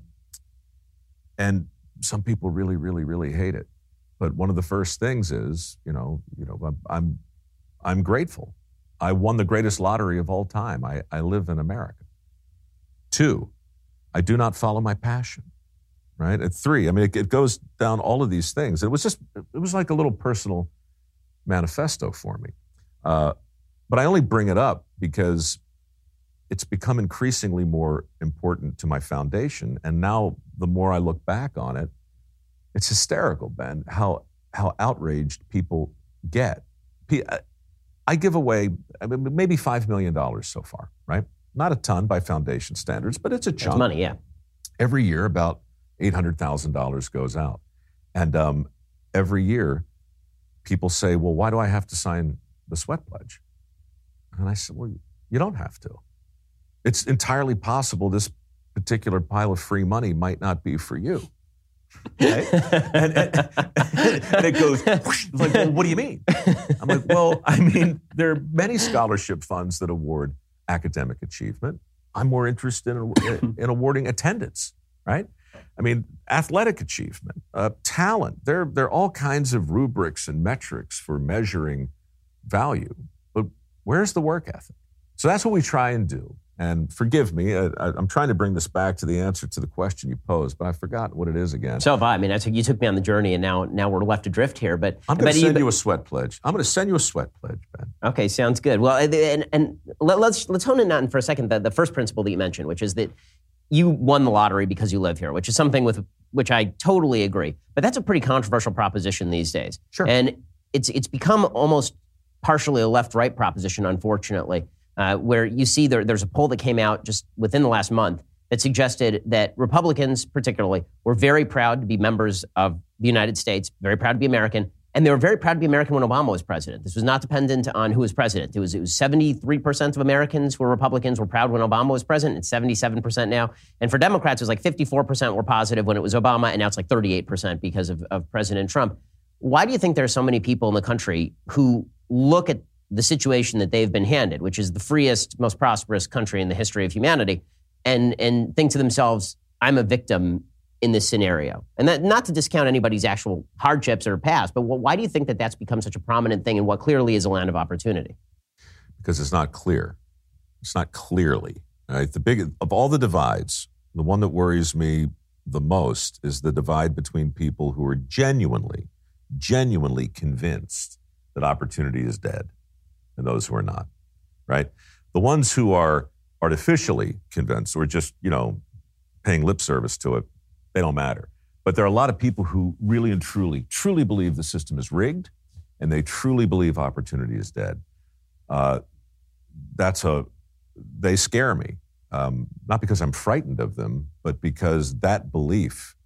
some people really, really, really hate it. But one of the first things is, I'm grateful. I won the greatest lottery of all time. I live in America. 2, I do not follow my passion, right? At 3, it goes down all of these things. It was like a little personal manifesto for me. But I only bring it up because it's become increasingly more important to my foundation. And now the more I look back on it, it's hysterical, Ben, how outraged people get. I give away maybe $5 million so far, right? Not a ton by foundation standards, but it's a chunk. It's money, yeah. Every year, about $800,000 goes out. And every year, people say, well, why do I have to sign the sweat pledge? And I said, well, you don't have to. It's entirely possible this particular pile of free money might not be for you. Right? and it goes, whoosh, like, well, what do you mean? I'm like, well, there are many scholarship funds that award academic achievement. I'm more interested in awarding attendance, right? Athletic achievement, talent. There are all kinds of rubrics and metrics for measuring value. But where's the work ethic? So that's what we try and do. And forgive me, I'm trying to bring this back to the answer to the question you posed, but I forgot what it is again. So have I. You took me on the journey, and now we're left adrift here. But I'm going to send you a sweat pledge. I'm going to send you a sweat pledge, Ben. Okay, sounds good. Well, and let's hone in on for a second the first principle that you mentioned, which is that you won the lottery because you live here, which is something with which I totally agree. But that's a pretty controversial proposition these days. Sure. And it's become almost partially a left-right proposition, unfortunately. Where you see there's a poll that came out just within the last month that suggested that Republicans particularly were very proud to be members of the United States, very proud to be American, and they were very proud to be American when Obama was president. This was not dependent on who was president. It was 73% of Americans who were Republicans were proud when Obama was president. It's 77% now. And for Democrats, it was like 54% were positive when it was Obama, and now it's like 38% because of President Trump. Why do you think there are so many people in the country who look at the situation that they've been handed, which is the freest, most prosperous country in the history of humanity, and think to themselves, I'm a victim in this scenario. And that, not to discount anybody's actual hardships or past, but why do you think that that's become such a prominent thing in what clearly is a land of opportunity? Because it's not clear. It's not clearly. Right? Of all the divides, the one that worries me the most is the divide between people who are genuinely convinced that opportunity is dead and those who are not, right? The ones who are artificially convinced or just, paying lip service to it, they don't matter. But there are a lot of people who really and truly believe the system is rigged and they truly believe opportunity is dead. They scare me. Not because I'm frightened of them, but because that belief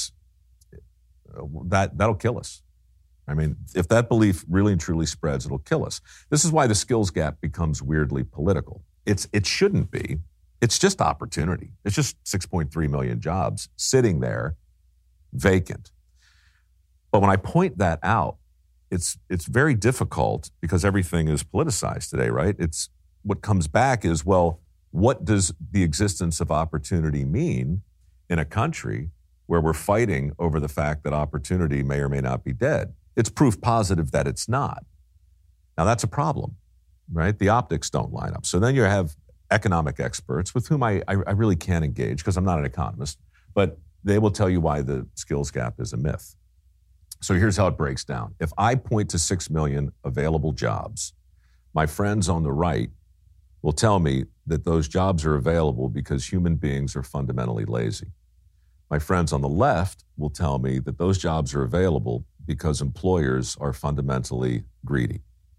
that'll kill us. I mean, if that belief really and truly spreads, it'll kill us. This is why the skills gap becomes weirdly political. It shouldn't be. It's just opportunity. It's just 6.3 million jobs sitting there vacant. But when I point that out, it's very difficult because everything is politicized today, right? It's what comes back is, well, what does the existence of opportunity mean in a country where we're fighting over the fact that opportunity may or may not be dead? It's proof positive that it's not. Now, that's a problem, right? The optics don't line up. So then you have economic experts with whom I really can't engage because I'm not an economist, but they will tell you why the skills gap is a myth. So here's how it breaks down. If I point to 6 million available jobs, my friends on the right will tell me that those jobs are available because human beings are fundamentally lazy. My friends on the left will tell me that those jobs are available because employers are fundamentally greedy.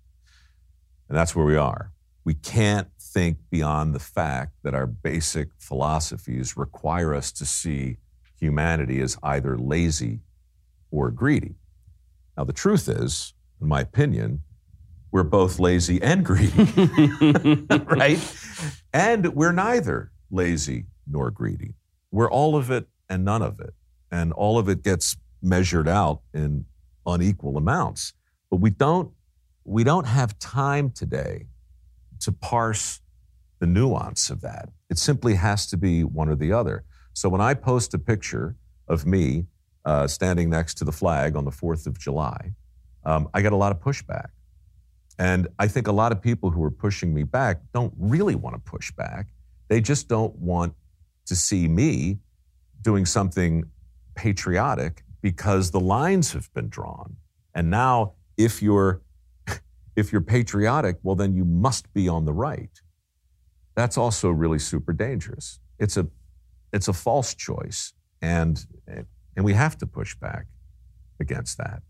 And that's where we are. We can't think beyond the fact that our basic philosophies require us to see humanity as either lazy or greedy. Now, the truth is, in my opinion, we're both lazy and greedy, right? And we're neither lazy nor greedy. We're all of it and none of it. And all of it gets measured out in unequal amounts. But we don't have time today to parse the nuance of that. It simply has to be one or the other. So when I post a picture of me standing next to the flag on the 4th of July, I get a lot of pushback. And I think a lot of people who are pushing me back don't really want to push back. They just don't want to see me doing something patriotic because the lines have been drawn. And now if you're patriotic, well, then you must be on the right. That's also really super dangerous. It's a false choice. And we have to push back against that.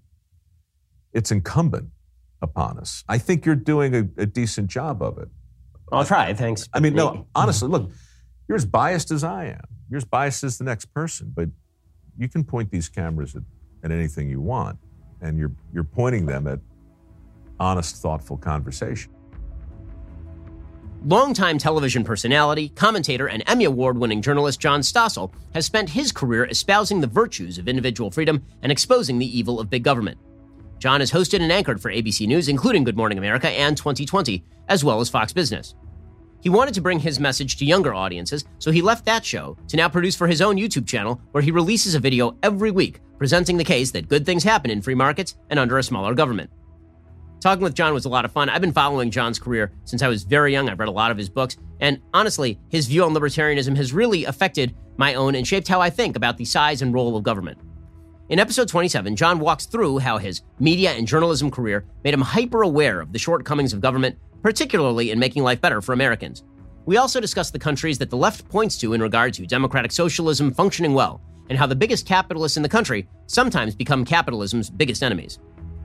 It's incumbent upon us. I think you're doing a decent job of it. I'll try, thanks. I mean, no, honestly, look, you're as biased as I am. You're as biased as the next person, but you can point these cameras at anything you want, and you're pointing them at honest, thoughtful conversation. Longtime television personality, commentator, and Emmy Award-winning journalist John Stossel has spent his career espousing the virtues of individual freedom and exposing the evil of big government. John has hosted and anchored for ABC News, including Good Morning America and 2020, as well as Fox Business. He wanted to bring his message to younger audiences, so he left that show to now produce for his own YouTube channel, where he releases a video every week presenting the case that good things happen in free markets and under a smaller government. Talking with John was a lot of fun. I've been following John's career since I was very young. I've read a lot of his books, and honestly, his view on libertarianism has really affected my own and shaped how I think about the size and role of government. In episode 27, John walks through how his media and journalism career made him hyper-aware of the shortcomings of government, particularly in making life better for Americans. We also discuss the countries that the left points to in regard to democratic socialism functioning well, and how the biggest capitalists in the country sometimes become capitalism's biggest enemies.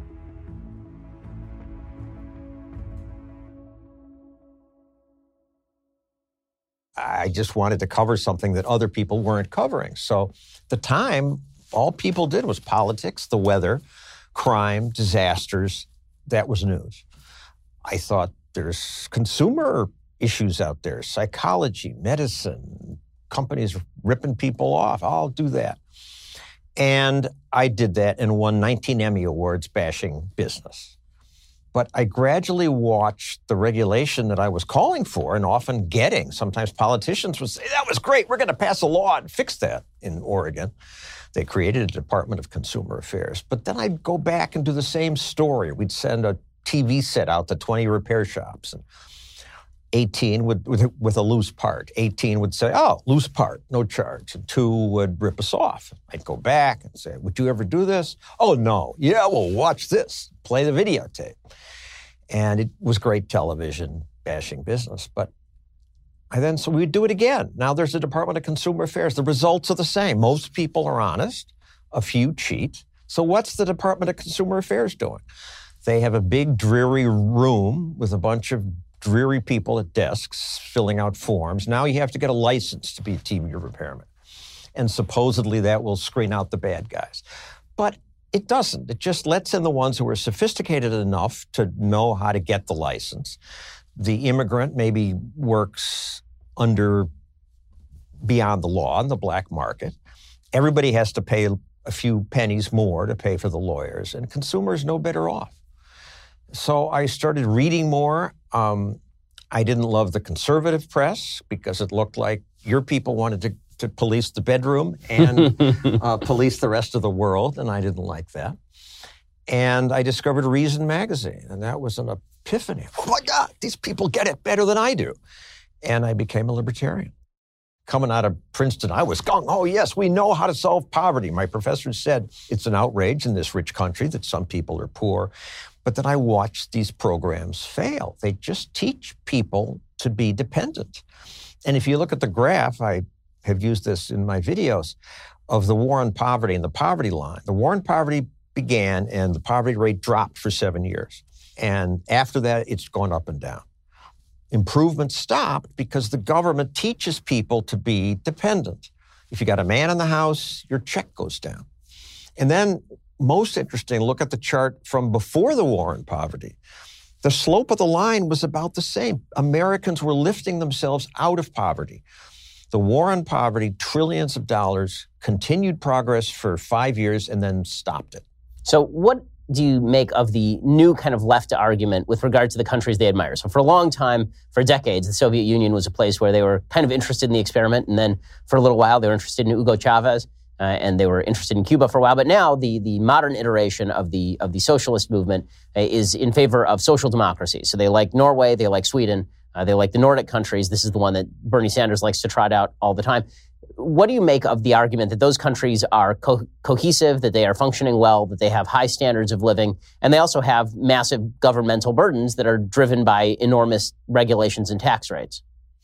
I just wanted to cover something that other people weren't covering. So at the time, all people did was politics, the weather, crime, disasters. That was news. I thought there's consumer issues out there, psychology, medicine, companies ripping people off. I'll do that. And I did that and won 19 Emmy Awards bashing business. But I gradually watched the regulation that I was calling for and often getting. Sometimes politicians would say, that was great, we're going to pass a law and fix that in Oregon. They created a Department of Consumer Affairs. But then I'd go back and do the same story. We'd send a TV set out to 20 repair shops. And 18 would, with a loose part. 18 would say, oh, loose part, no charge. And 2 would rip us off. I'd go back and say, would you ever do this? Oh, no. Yeah, well, watch this. Play the videotape. And it was great television, bashing business. But so we'd do it again. Now there's the Department of Consumer Affairs. The results are the same. Most people are honest. A few cheat. So what's the Department of Consumer Affairs doing? They have a big, dreary room with a bunch of dreary people at desks filling out forms. Now you have to get a license to be a TV repairman. And supposedly that will screen out the bad guys. But it doesn't. It just lets in the ones who are sophisticated enough to know how to get the license. The immigrant maybe works beyond the law in the black market. Everybody has to pay a few pennies more to pay for the lawyers, and consumers no better off. So I started reading more. I didn't love the conservative press because it looked like your people wanted to police the bedroom and police the rest of the world, and I didn't like that. And I discovered Reason magazine, and that was an epiphany. Oh my God, these people get it better than I do. And I became a libertarian. Coming out of Princeton, I was going, oh yes, we know how to solve poverty. My professor said it's an outrage in this rich country that some people are poor. But then I watched these programs fail. They just teach people to be dependent. And if you look at the graph, I have used this in my videos, of the war on poverty and the poverty line. The war on poverty began and the poverty rate dropped for 7 years. And after that, it's gone up and down. Improvement stopped because the government teaches people to be dependent. If you got a man in the house, your check goes down. And then, most interesting, look at the chart from before the war on poverty. The slope of the line was about the same. Americans were lifting themselves out of poverty. The war on poverty, trillions of dollars, continued progress for 5 years and then stopped it. So what do you make of the new kind of left argument with regard to the countries they admire? So for a long time, for decades, the Soviet Union was a place where they were kind of interested in the experiment. And then for a little while, they were interested in Hugo Chavez. And they were interested in Cuba for a while. But now the modern iteration of the socialist movement is in favor of social democracy. So they like Norway, they like Sweden, they like the Nordic countries. This is the one that Bernie Sanders likes to trot out all the time. What do you make of the argument that those countries are cohesive, that they are functioning well, that they have high standards of living, and they also have massive governmental burdens that are driven by enormous regulations and tax rates?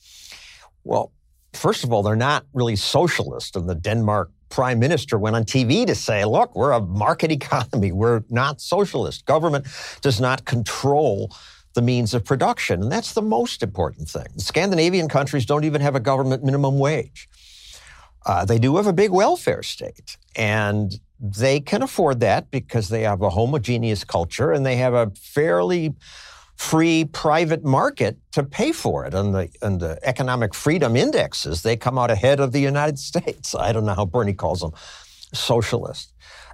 Well, first of all, they're not really socialist. And the Denmark prime minister went on TV to say, look, we're a market economy. We're not socialist. Government does not control the means of production. And that's the most important thing. The Scandinavian countries don't even have a government minimum wage. They do have a big welfare state. And they can afford that because they have a homogeneous culture and they have a fairly free private market to pay for it. And the economic freedom indexes, they come out ahead of the United States. I don't know how Bernie calls them socialist.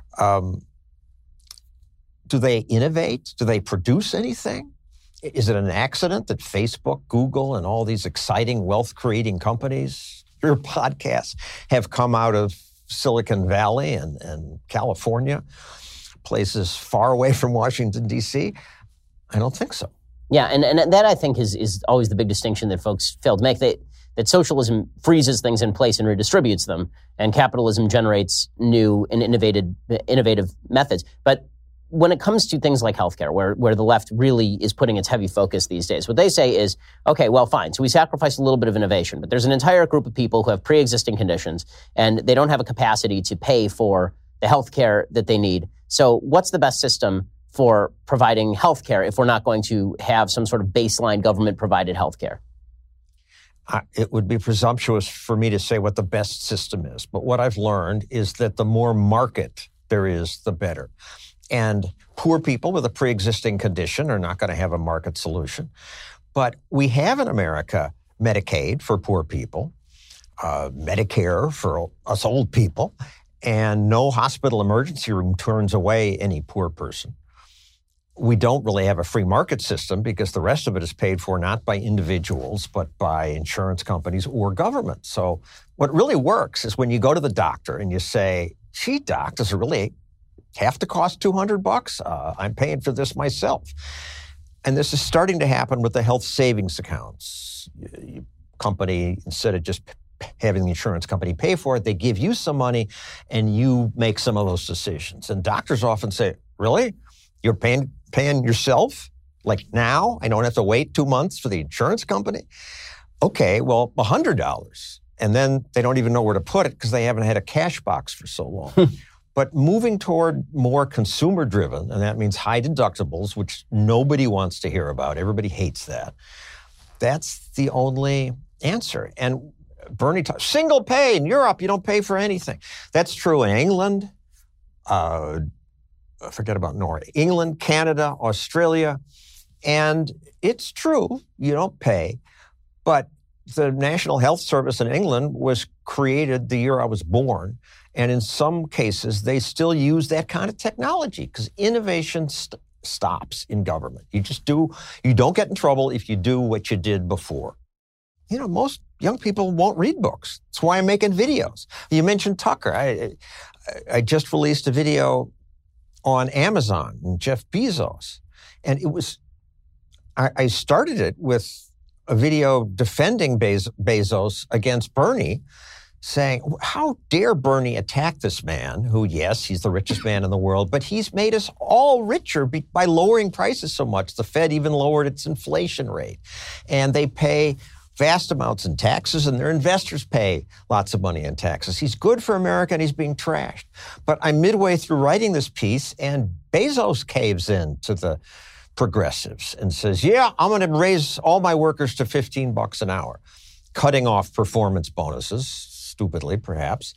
Do they innovate? Do they produce anything? Is it an accident that Facebook, Google, and all these exciting wealth-creating companies, your podcasts, have come out of Silicon Valley and California, places far away from Washington, D.C.? I don't think so. Yeah, and that I think is always the big distinction that folks fail to make. That socialism freezes things in place and redistributes them, and capitalism generates new and innovative methods. But when it comes to things like healthcare, where the left really is putting its heavy focus these days, what they say is, okay, well, fine. So we sacrifice a little bit of innovation, but there's an entire group of people who have pre-existing conditions, and they don't have a capacity to pay for the healthcare that they need. So what's the best system for providing healthcare if we're not going to have some sort of baseline government-provided healthcare? It would be presumptuous for me to say what the best system is, but what I've learned is that the more market there is, the better. And poor people with a pre-existing condition are not going to have a market solution. But we have in America Medicaid for poor people, Medicare for us old people, and no hospital emergency room turns away any poor person. we don't really have a free market system because the rest of it is paid for not by individuals, but by insurance companies or government. So what really works is when you go to the doctor and you say, gee, doc, does it really have to cost $200? I'm paying for this myself. And this is starting to happen with the health savings accounts. Company, instead of just having the insurance company pay for it, they give you some money and you make some of those decisions. And doctors often say, really? You're paying yourself? Like now? I don't have to wait 2 months for the insurance company? Okay, well, $100. And then they don't even know where to put it because they haven't had a cash box for so long. But moving toward more consumer-driven, and that means high deductibles, which nobody wants to hear about. Everybody hates that. That's the only answer. And Bernie talks, single pay in Europe, you don't pay for anything. That's true in England. Forget about Norway. England, Canada, Australia. And it's true, you don't pay. But the National Health Service in England was created the year I was born. And in some cases, they still use that kind of technology because innovation stops in government. You don't get in trouble if you do what you did before. You know, most young people won't read books. That's why I'm making videos. You mentioned Tucker. I just released a video on Amazon and Jeff Bezos. And it was, I started it with a video defending Bezos against Bernie, saying, how dare Bernie attack this man who, yes, he's the richest man in the world, but he's made us all richer by lowering prices so much. The Fed even lowered its inflation rate. And they pay vast amounts in taxes, and their investors pay lots of money in taxes. He's good for America, and he's being trashed. But I'm midway through writing this piece, and Bezos caves in to the progressives and says, yeah, I'm going to raise all my workers to $15 an hour, cutting off performance bonuses, stupidly perhaps.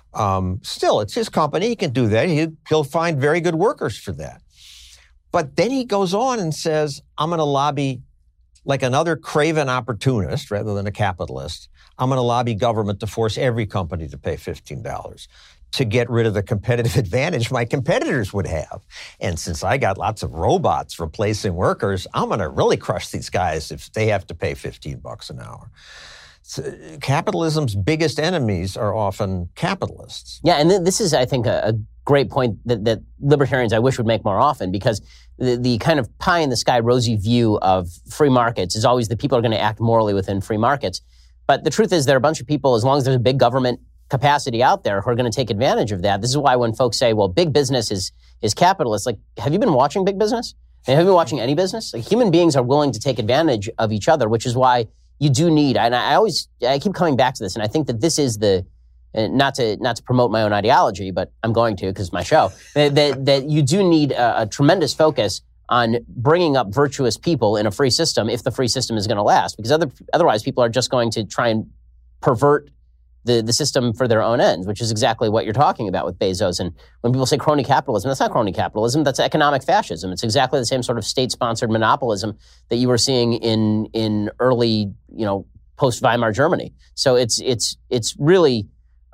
Still, it's his company. He can do that. He'll find very good workers for that. But then he goes on and says, I'm going to lobby like another craven opportunist rather than a capitalist. I'm going to lobby government to force every company to pay $15 to get rid of the competitive advantage my competitors would have. And since I got lots of robots replacing workers, I'm going to really crush these guys if they have to pay $15 an hour. So capitalism's biggest enemies are often capitalists. Yeah, and this is, I think, a great point that libertarians, I wish, would make more often, because the kind of pie-in-the-sky rosy view of free markets is always that people are going to act morally within free markets. But the truth is there are a bunch of people, as long as there's a big government capacity out there, who are going to take advantage of that. This is why when folks say, well, big business is capitalist, like, have you been watching big business? Have you been watching any business? Like, human beings are willing to take advantage of each other, which is why you do need, and I keep coming back to this, and I think that this is not to promote my own ideology, but I'm going to because it's my show, that you do need a tremendous focus on bringing up virtuous people in a free system if the free system is going to last, because otherwise people are just going to try and pervert the system for their own ends, which is exactly what you're talking about with Bezos. And when people say crony capitalism, that's not crony capitalism, that's economic fascism. It's exactly the same sort of state-sponsored monopolism that you were seeing in early, post-Weimar Germany. So it's really,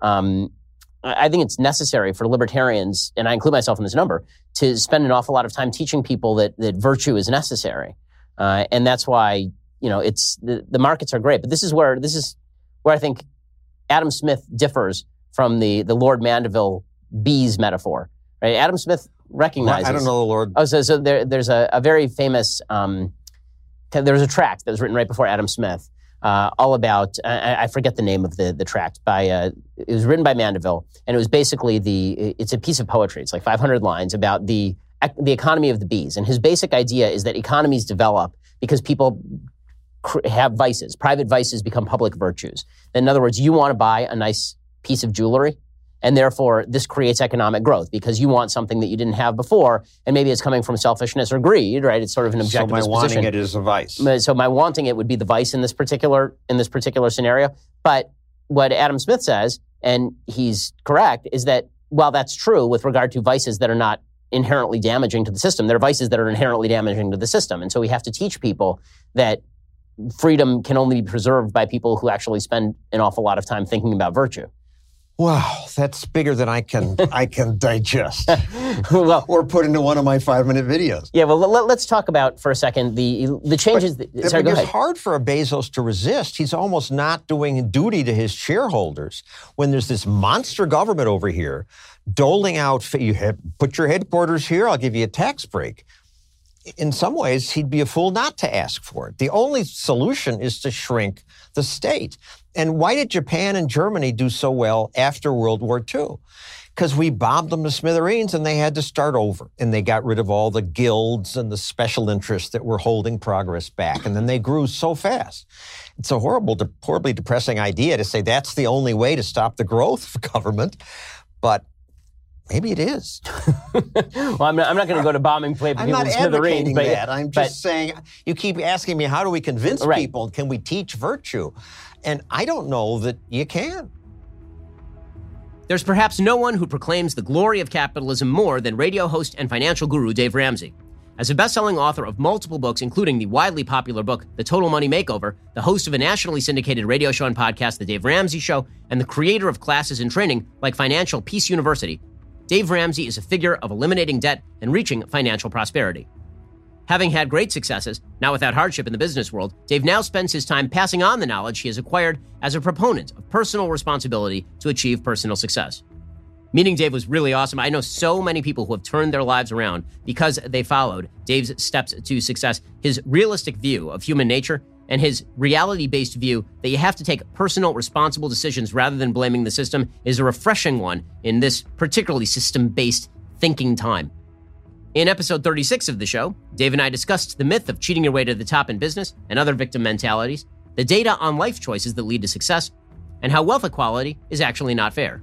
I think it's necessary for libertarians, and I include myself in this number, to spend an awful lot of time teaching people that virtue is necessary. And that's why, it's the markets are great. But this is where I think Adam Smith differs from the Lord Mandeville bees metaphor. Right? Adam Smith recognizes. I don't know the Lord. Oh, so there's a very famous. There was a tract that was written right before Adam Smith, all about. I forget the name of the tract. It was written by Mandeville, and it was basically it's a piece of poetry. It's like 500 lines about the economy of the bees. And his basic idea is that economies develop because people have vices. Private vices become public virtues. In other words, you want to buy a nice piece of jewelry, and therefore this creates economic growth because you want something that you didn't have before, and maybe it's coming from selfishness or greed, right? It's sort of an objective disposition. So my wanting it is a vice. So my wanting it would be the vice in this particular scenario. But what Adam Smith says, and he's correct, is that while that's true with regard to vices that are not inherently damaging to the system, there are vices that are inherently damaging to the system. And so we have to teach people that freedom can only be preserved by people who actually spend an awful lot of time thinking about virtue. Wow, that's bigger than I can digest Well, or put into one of my 5-minute videos. yeah. Well, let's talk about for a second the changes. Sorry, go It's ahead. hard for a Bezos to resist. He's almost not doing duty to his shareholders when there's this monster government over here doling out. Put your headquarters here. I'll give you a tax break. In some ways, he'd be a fool not to ask for it. The only solution is to shrink the state. And why did Japan and Germany do so well after World War II? Because we bombed them to smithereens and they had to start over. And they got rid of all the guilds and the special interests that were holding progress back. And then they grew so fast. It's a horribly depressing idea to say that's the only way to stop the growth of government. But maybe it is. Well, I'm not going to go to bombing people I'm not smithereens, advocating that. I'm just saying, you keep asking me, how do we convince Right. people? Can we teach virtue? And I don't know that you can. There's perhaps no one who proclaims the glory of capitalism more than radio host and financial guru Dave Ramsey. As a best-selling author of multiple books, including the widely popular book, The Total Money Makeover, the host of a nationally syndicated radio show and podcast, The Dave Ramsey Show, and the creator of classes and training like Financial Peace University, Dave Ramsey is a figure of eliminating debt and reaching financial prosperity. Having had great successes, not without hardship in the business world, Dave now spends his time passing on the knowledge he has acquired as a proponent of personal responsibility to achieve personal success. Meeting Dave was really awesome. I know so many people who have turned their lives around because they followed Dave's steps to success, his realistic view of human nature, and his reality-based view that you have to take personal, responsible decisions rather than blaming the system is a refreshing one in this particularly system-based thinking time. In episode 36 of the show, Dave and I discussed the myth of cheating your way to the top in business and other victim mentalities, the data on life choices that lead to success, and how wealth equality is actually not fair.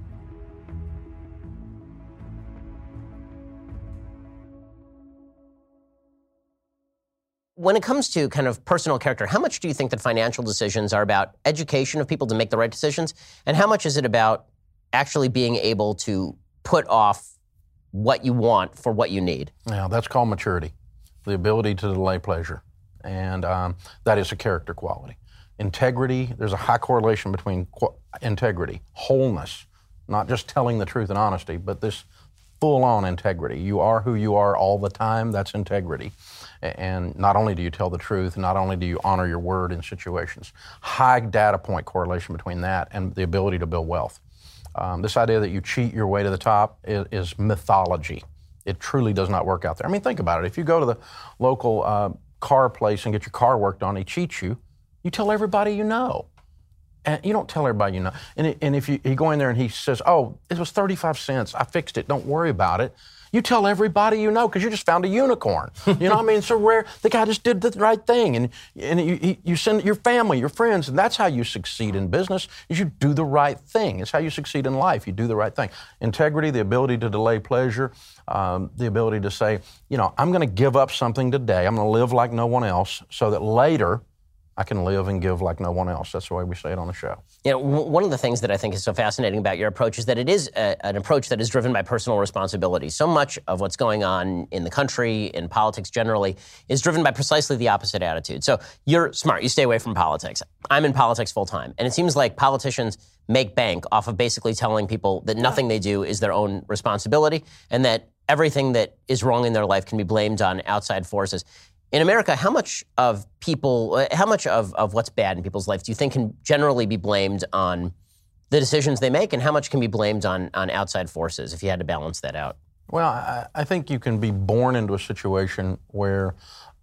When it comes to kind of personal character, how much do you think that financial decisions are about education of people to make the right decisions? And how much is it about actually being able to put off what you want for what you need? Yeah, that's called maturity, the ability to delay pleasure. And that is a character quality. Integrity, there's a high correlation between integrity, wholeness, not just telling the truth and honesty, but this full-on integrity. You are who you are all the time, that's integrity. And not only do you tell the truth, not only do you honor your word in situations. High data point correlation between that and the ability to build wealth. This idea that you cheat your way to the top is mythology. It truly does not work out there. I mean, think about it. If you go to the local car place and get your car worked on, he cheats you, you tell everybody you know. And you don't tell everybody you know. And if you go in there and he says, oh, it was 35 cents, I fixed it, don't worry about it. You tell everybody you know because you just found a unicorn. You know what I mean? It's so rare. The guy just did the right thing. And you send your family, your friends, and that's how you succeed in business, is you do the right thing. It's how you succeed in life. You do the right thing. Integrity, the ability to delay pleasure, the ability to say, you know, I'm going to give up something today. I'm going to live like no one else so that later I can live and give like no one else. That's the way we say it on the show. You know, one of the things that I think is so fascinating about your approach is that it is an approach that is driven by personal responsibility. So much of what's going on in the country, in politics generally, is driven by precisely the opposite attitude. So you're smart. You stay away from politics. I'm in politics full time. And it seems like politicians make bank off of basically telling people that nothing they do is their own responsibility and that everything that is wrong in their life can be blamed on outside forces. In America, how much of what's bad in people's life do you think can generally be blamed on the decisions they make, and how much can be blamed on outside forces, if you had to balance that out? Well, I think you can be born into a situation where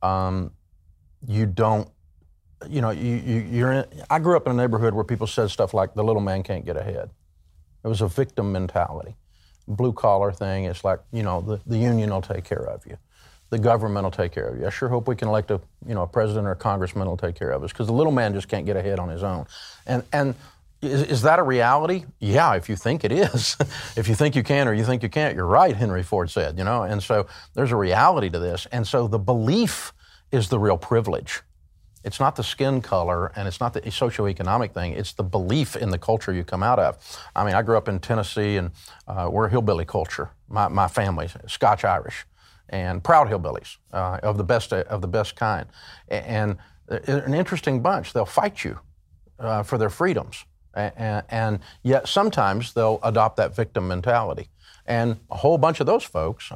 you don't, you know, you're in, I grew up in a neighborhood where people said stuff like, the little man can't get ahead. It was a victim mentality. Blue collar thing, it's like, you know, the union will take care of you. The government will take care of you. I sure hope we can elect a president or a congressman who will take care of us, because the little man just can't get ahead on his own. And is that a reality? Yeah, if you think it is. If you think you can or you think you can't, you're right, Henry Ford said, you know. And so there's a reality to this. And so the belief is the real privilege. It's not the skin color and it's not the socioeconomic thing. It's the belief in the culture you come out of. I mean, I grew up in Tennessee, and we're a hillbilly culture. My family's Scotch-Irish. And proud hillbillies of the best kind, and an interesting bunch. They'll fight you for their freedoms, And yet sometimes they'll adopt that victim mentality. And a whole bunch of those folks,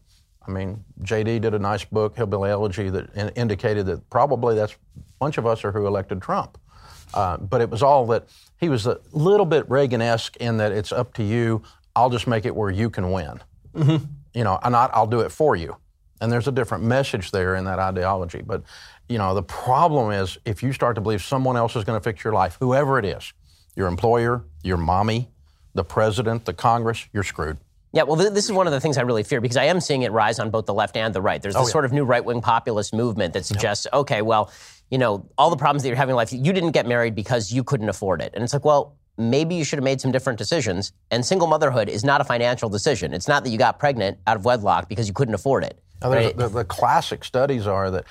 J.D. did a nice book, Hillbilly Elegy, that indicated that probably that's a bunch of us are who elected Trump. But it was all that he was a little bit Reagan-esque in that it's up to you. I'll just make it where you can win. And I'll do it for you. And there's a different message there in that ideology. But, the problem is if you start to believe someone else is going to fix your life, whoever it is, your employer, your mommy, the president, the Congress, you're screwed. Yeah, well, this is one of the things I really fear because I am seeing it rise on both the left and the right. There's this sort of new right-wing populist movement that suggests, okay, well, all the problems that you're having in life, you didn't get married because you couldn't afford it. And it's like, well, maybe you should have made some different decisions. And single motherhood is not a financial decision. It's not that you got pregnant out of wedlock because you couldn't afford it. Now, right? The classic studies are that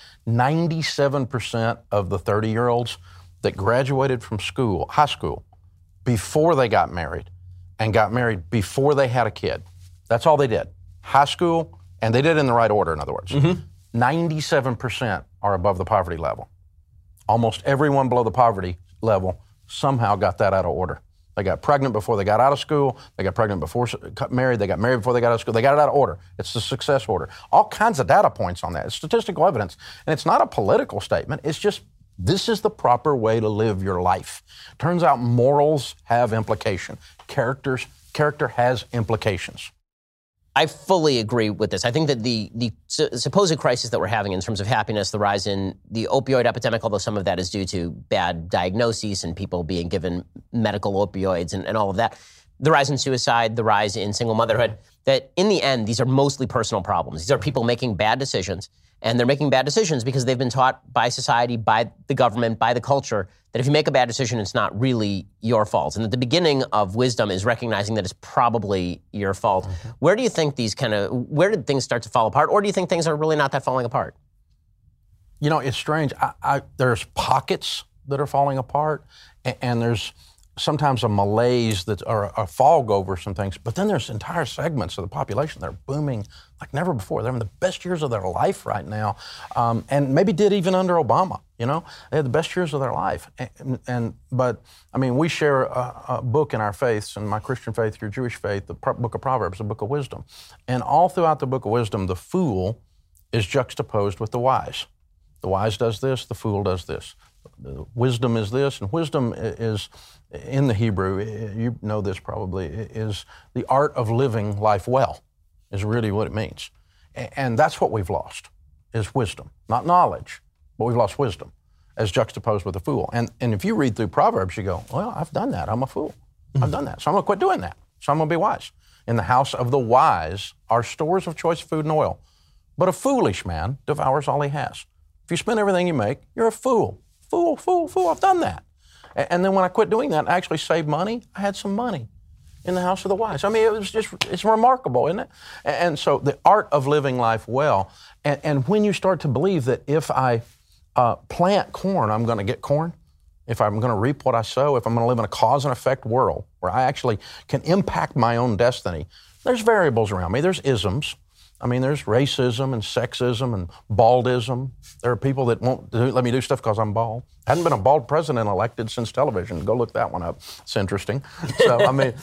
97% of the 30-year-olds that graduated from high school, before they got married and got married before they had a kid. That's all they did. High school, and they did it in the right order, in other words. 97% are above the poverty level. Almost everyone below the poverty level somehow got that out of order. They got pregnant before they got out of school. They got pregnant before got married. They got married before they got out of school. They got it out of order. It's the success order. All kinds of data points on that. It's statistical evidence. And it's not a political statement. It's just this is the proper way to live your life. Turns out morals have implication. Character has implications. I fully agree with this. I think that the supposed crisis that we're having in terms of happiness, the rise in the opioid epidemic, although some of that is due to bad diagnoses and people being given medical opioids and all of that, the rise in suicide, the rise in single motherhood, that in the end, these are mostly personal problems. These are people making bad decisions, and they're making bad decisions because they've been taught by society, by the government, by the culture, that if you make a bad decision, it's not really your fault. And that the beginning of wisdom is recognizing that it's probably your fault. Where do you think where did things start to fall apart? Or do you think things are really not that falling apart? It's strange. There's pockets that are falling apart, and there's sometimes a malaise or a fog over some things, but then there's entire segments of the population that are booming like never before. They're in the best years of their life right now, and maybe did even under Obama. They had the best years of their life. But we share a book in our faiths, and my Christian faith, your Jewish faith, the book of Proverbs, the book of wisdom. And all throughout the book of wisdom, the fool is juxtaposed with the wise. The wise does this, the fool does this. The wisdom is this, and wisdom is, in the Hebrew, you know this probably, is the art of living life well, is really what it means. And that's what we've lost, is wisdom. Not knowledge, but we've lost wisdom, as juxtaposed with the fool. And if you read through Proverbs, you go, well, I've done that. I'm a fool. I've done that. So I'm going to quit doing that. So I'm going to be wise. In the house of the wise are stores of choice food and oil. But a foolish man devours all he has. If you spend everything you make, you're a fool. Fool, I've done that. And then when I quit doing that, I actually saved money. I had some money in the house of the wise. It's remarkable, isn't it? And so the art of living life well. And when you start to believe that if I plant corn, I'm going to get corn, if I'm going to reap what I sow, if I'm going to live in a cause and effect world where I actually can impact my own destiny, there's variables around me. There's isms. There's racism and sexism and baldism. There are people that won't let me do stuff because I'm bald. Hadn't been a bald president elected since television. Go look that one up. It's interesting. So,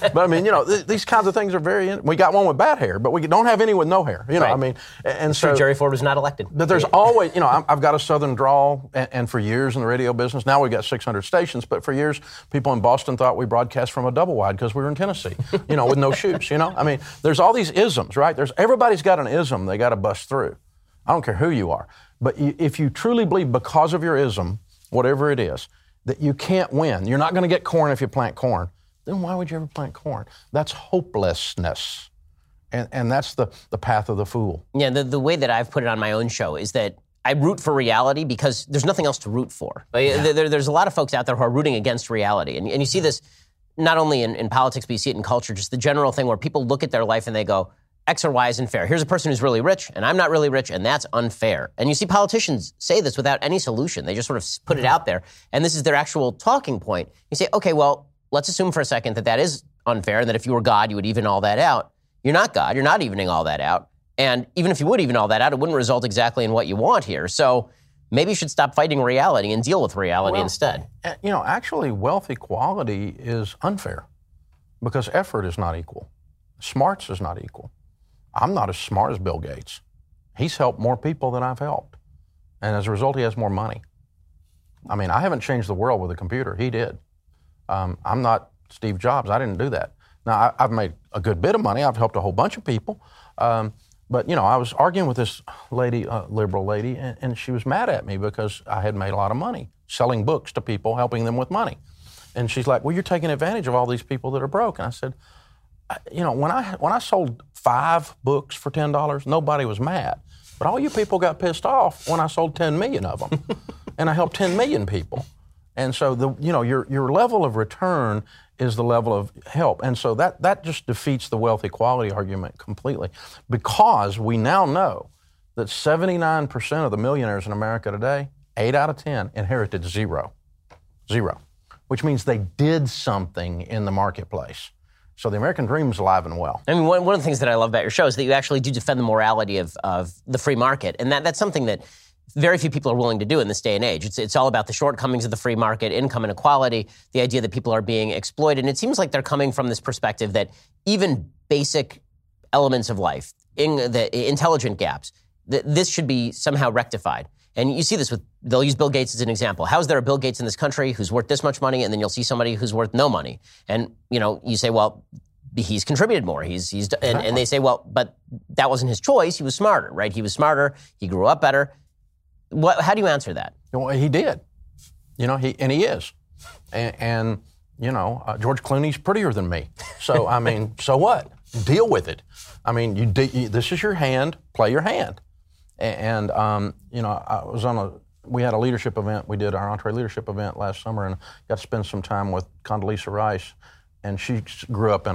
these kinds of things are we got one with bad hair, but we don't have any with no hair. Right. And so Jerry Ford was not elected. But there's always, I've got a Southern drawl, and for years in the radio business, now we've got 600 stations, but for years, people in Boston thought we broadcast from a double wide because we were in Tennessee, with no shoes, There's all these isms, right? Everybody's got an ism they got to bust through. I don't care who you are. But if you truly believe because of your ism, whatever it is, that you can't win, you're not going to get corn if you plant corn, then why would you ever plant corn? That's hopelessness. And that's the path of the fool. Yeah, the way that I've put it on my own show is that I root for reality because there's nothing else to root for. There's a lot of folks out there who are rooting against reality. And you see this not only in politics, but you see it in culture, just the general thing where people look at their life and they go, X or Y isn't fair. Here's a person who's really rich, and I'm not really rich, and that's unfair. And you see politicians say this without any solution. They just sort of put it out there, and this is their actual talking point. You say, okay, well, let's assume for a second that is unfair, and that if you were God, you would even all that out. You're not God. You're not evening all that out. And even if you would even all that out, it wouldn't result exactly in what you want here. So maybe you should stop fighting reality and deal with reality instead. Actually, wealth equality is unfair because effort is not equal. Smarts is not equal. I'm not as smart as Bill Gates. He's helped more people than I've helped. And as a result, he has more money. I mean, I haven't changed the world with a computer. He did. I'm not Steve Jobs. I didn't do that. Now, I've made a good bit of money. I've helped a whole bunch of people. But, I was arguing with this lady, liberal lady, and she was mad at me because I had made a lot of money selling books to people, helping them with money. And she's like, well, you're taking advantage of all these people that are broke. And I said, when I sold 5 books for $10, nobody was mad. But all you people got pissed off when I sold 10 million of them. And I helped 10 million people. And so, your level of return is the level of help. And so that just defeats the wealth equality argument completely, because we now know that 79% of the millionaires in America today, 8 out of 10, inherited zero, which means they did something in the marketplace. So the American dream is alive and well. I mean, one of the things that I love about your show is that you actually do defend the morality of the free market. And that's something that very few people are willing to do in this day and age. It's all about the shortcomings of the free market, income inequality, the idea that people are being exploited. And it seems like they're coming from this perspective that even basic elements of life, the intelligent gaps, this should be somehow rectified. And you see this they'll use Bill Gates as an example. How's there a Bill Gates in this country who's worth this much money, and then you'll see somebody who's worth no money? And, you say, well, he's contributed more. And they say, well, but that wasn't his choice. He was smarter, right? He was smarter. He grew up better. How do you answer that? Well, he did. He is. And George Clooney's prettier than me. So, I mean, so what? Deal with it. I mean, this is your hand, play your hand. And we had a leadership event. We did our Entree leadership event last summer and got to spend some time with Condoleezza Rice. And she grew up in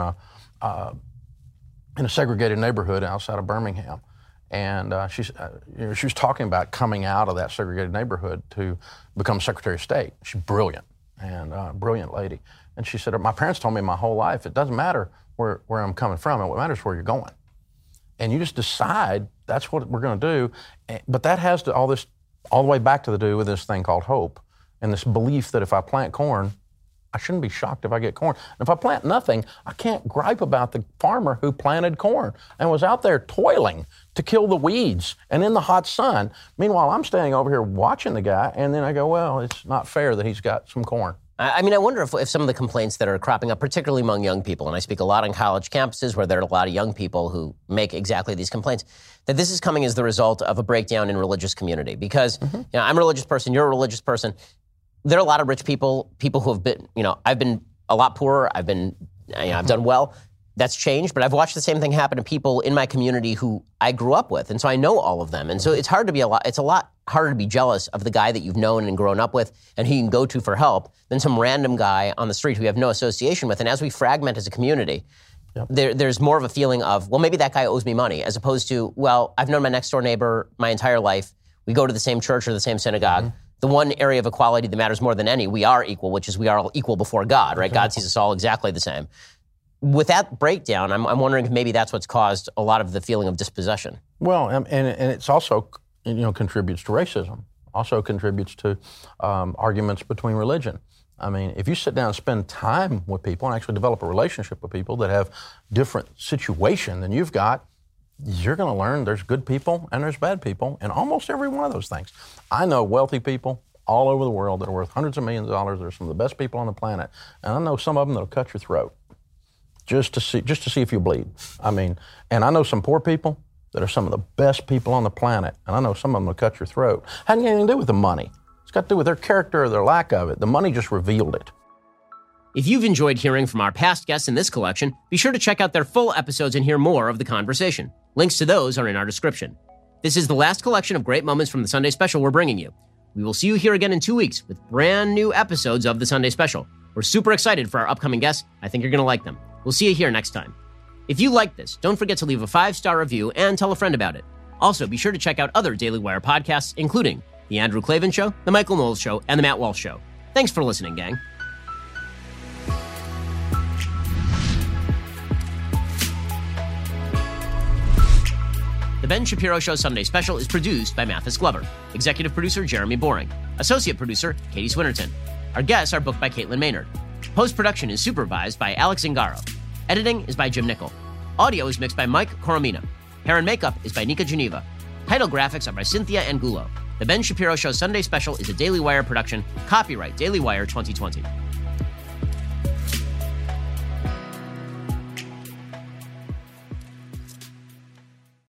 a segregated neighborhood outside of Birmingham. And she was talking about coming out of that segregated neighborhood to become Secretary of State. She's brilliant and brilliant lady. And she said, my parents told me my whole life, it doesn't matter where I'm coming from, and what matters is where you're going. And you just decide that's what we're going to do. But that has to all the way back to do with this thing called hope and this belief that if I plant corn, I shouldn't be shocked if I get corn. And if I plant nothing, I can't gripe about the farmer who planted corn and was out there toiling to kill the weeds and in the hot sun. Meanwhile, I'm standing over here watching the guy, and then I go, well, it's not fair that he's got some corn. I mean, I wonder if some of the complaints that are cropping up, particularly among young people, and I speak a lot on college campuses where there are a lot of young people who make exactly these complaints, that this is coming as the result of a breakdown in religious community. Because I'm a religious person, you're a religious person. There are a lot of rich people who have been, I've been a lot poorer, I've done well. That's changed, but I've watched the same thing happen to people in my community who I grew up with, and so I know all of them. And so it's a lot harder to be jealous of the guy that you've known and grown up with and who you can go to for help than some random guy on the street who you have no association with. And as we fragment as a community, there's more of a feeling of, well, maybe that guy owes me money, as opposed to, well, I've known my next door neighbor my entire life. We go to the same church or the same synagogue. Mm-hmm. The one area of equality that matters more than any, we are equal, which is we are all equal before God, right? God sees us all exactly the same. With that breakdown, I'm wondering if maybe that's what's caused a lot of the feeling of dispossession. Well, and it's also, contributes to racism, also contributes to arguments between religion. I mean, if you sit down and spend time with people and actually develop a relationship with people that have different situation than you've got, you're going to learn there's good people and there's bad people in almost every one of those things. I know wealthy people all over the world that are worth hundreds of millions of dollars. They're some of the best people on the planet. And I know some of them that'll cut your throat just to see if you bleed. I mean, and I know some poor people that are some of the best people on the planet. And I know some of them will cut your throat. Hasn't anything to do with the money. It's got to do with their character or their lack of it. The money just revealed it. If you've enjoyed hearing from our past guests in this collection, be sure to check out their full episodes and hear more of the conversation. Links to those are in our description. This is the last collection of great moments from the Sunday Special we're bringing you. We will see you here again in 2 weeks with brand new episodes of the Sunday Special. We're super excited for our upcoming guests. I think you're going to like them. We'll see you here next time. If you like this, don't forget to leave a 5-star review and tell a friend about it. Also, be sure to check out other Daily Wire podcasts, including The Andrew Klavan Show, The Michael Knowles Show, and The Matt Walsh Show. Thanks for listening, gang. The The Ben Shapiro Show Sunday Special is produced by Mathis Glover. Executive producer Jeremy Boring. Associate producer Katie Swinnerton. Our guests are booked by Caitlin Maynard. Post-production is supervised by Alex Zingaro. Editing is by Jim Nickel. Audio is mixed by Mike Coromina. Hair and makeup is by Nika Geneva. Title graphics are by Cynthia Angulo. The Ben Shapiro Show Sunday Special is a Daily Wire production. Copyright Daily Wire 2020.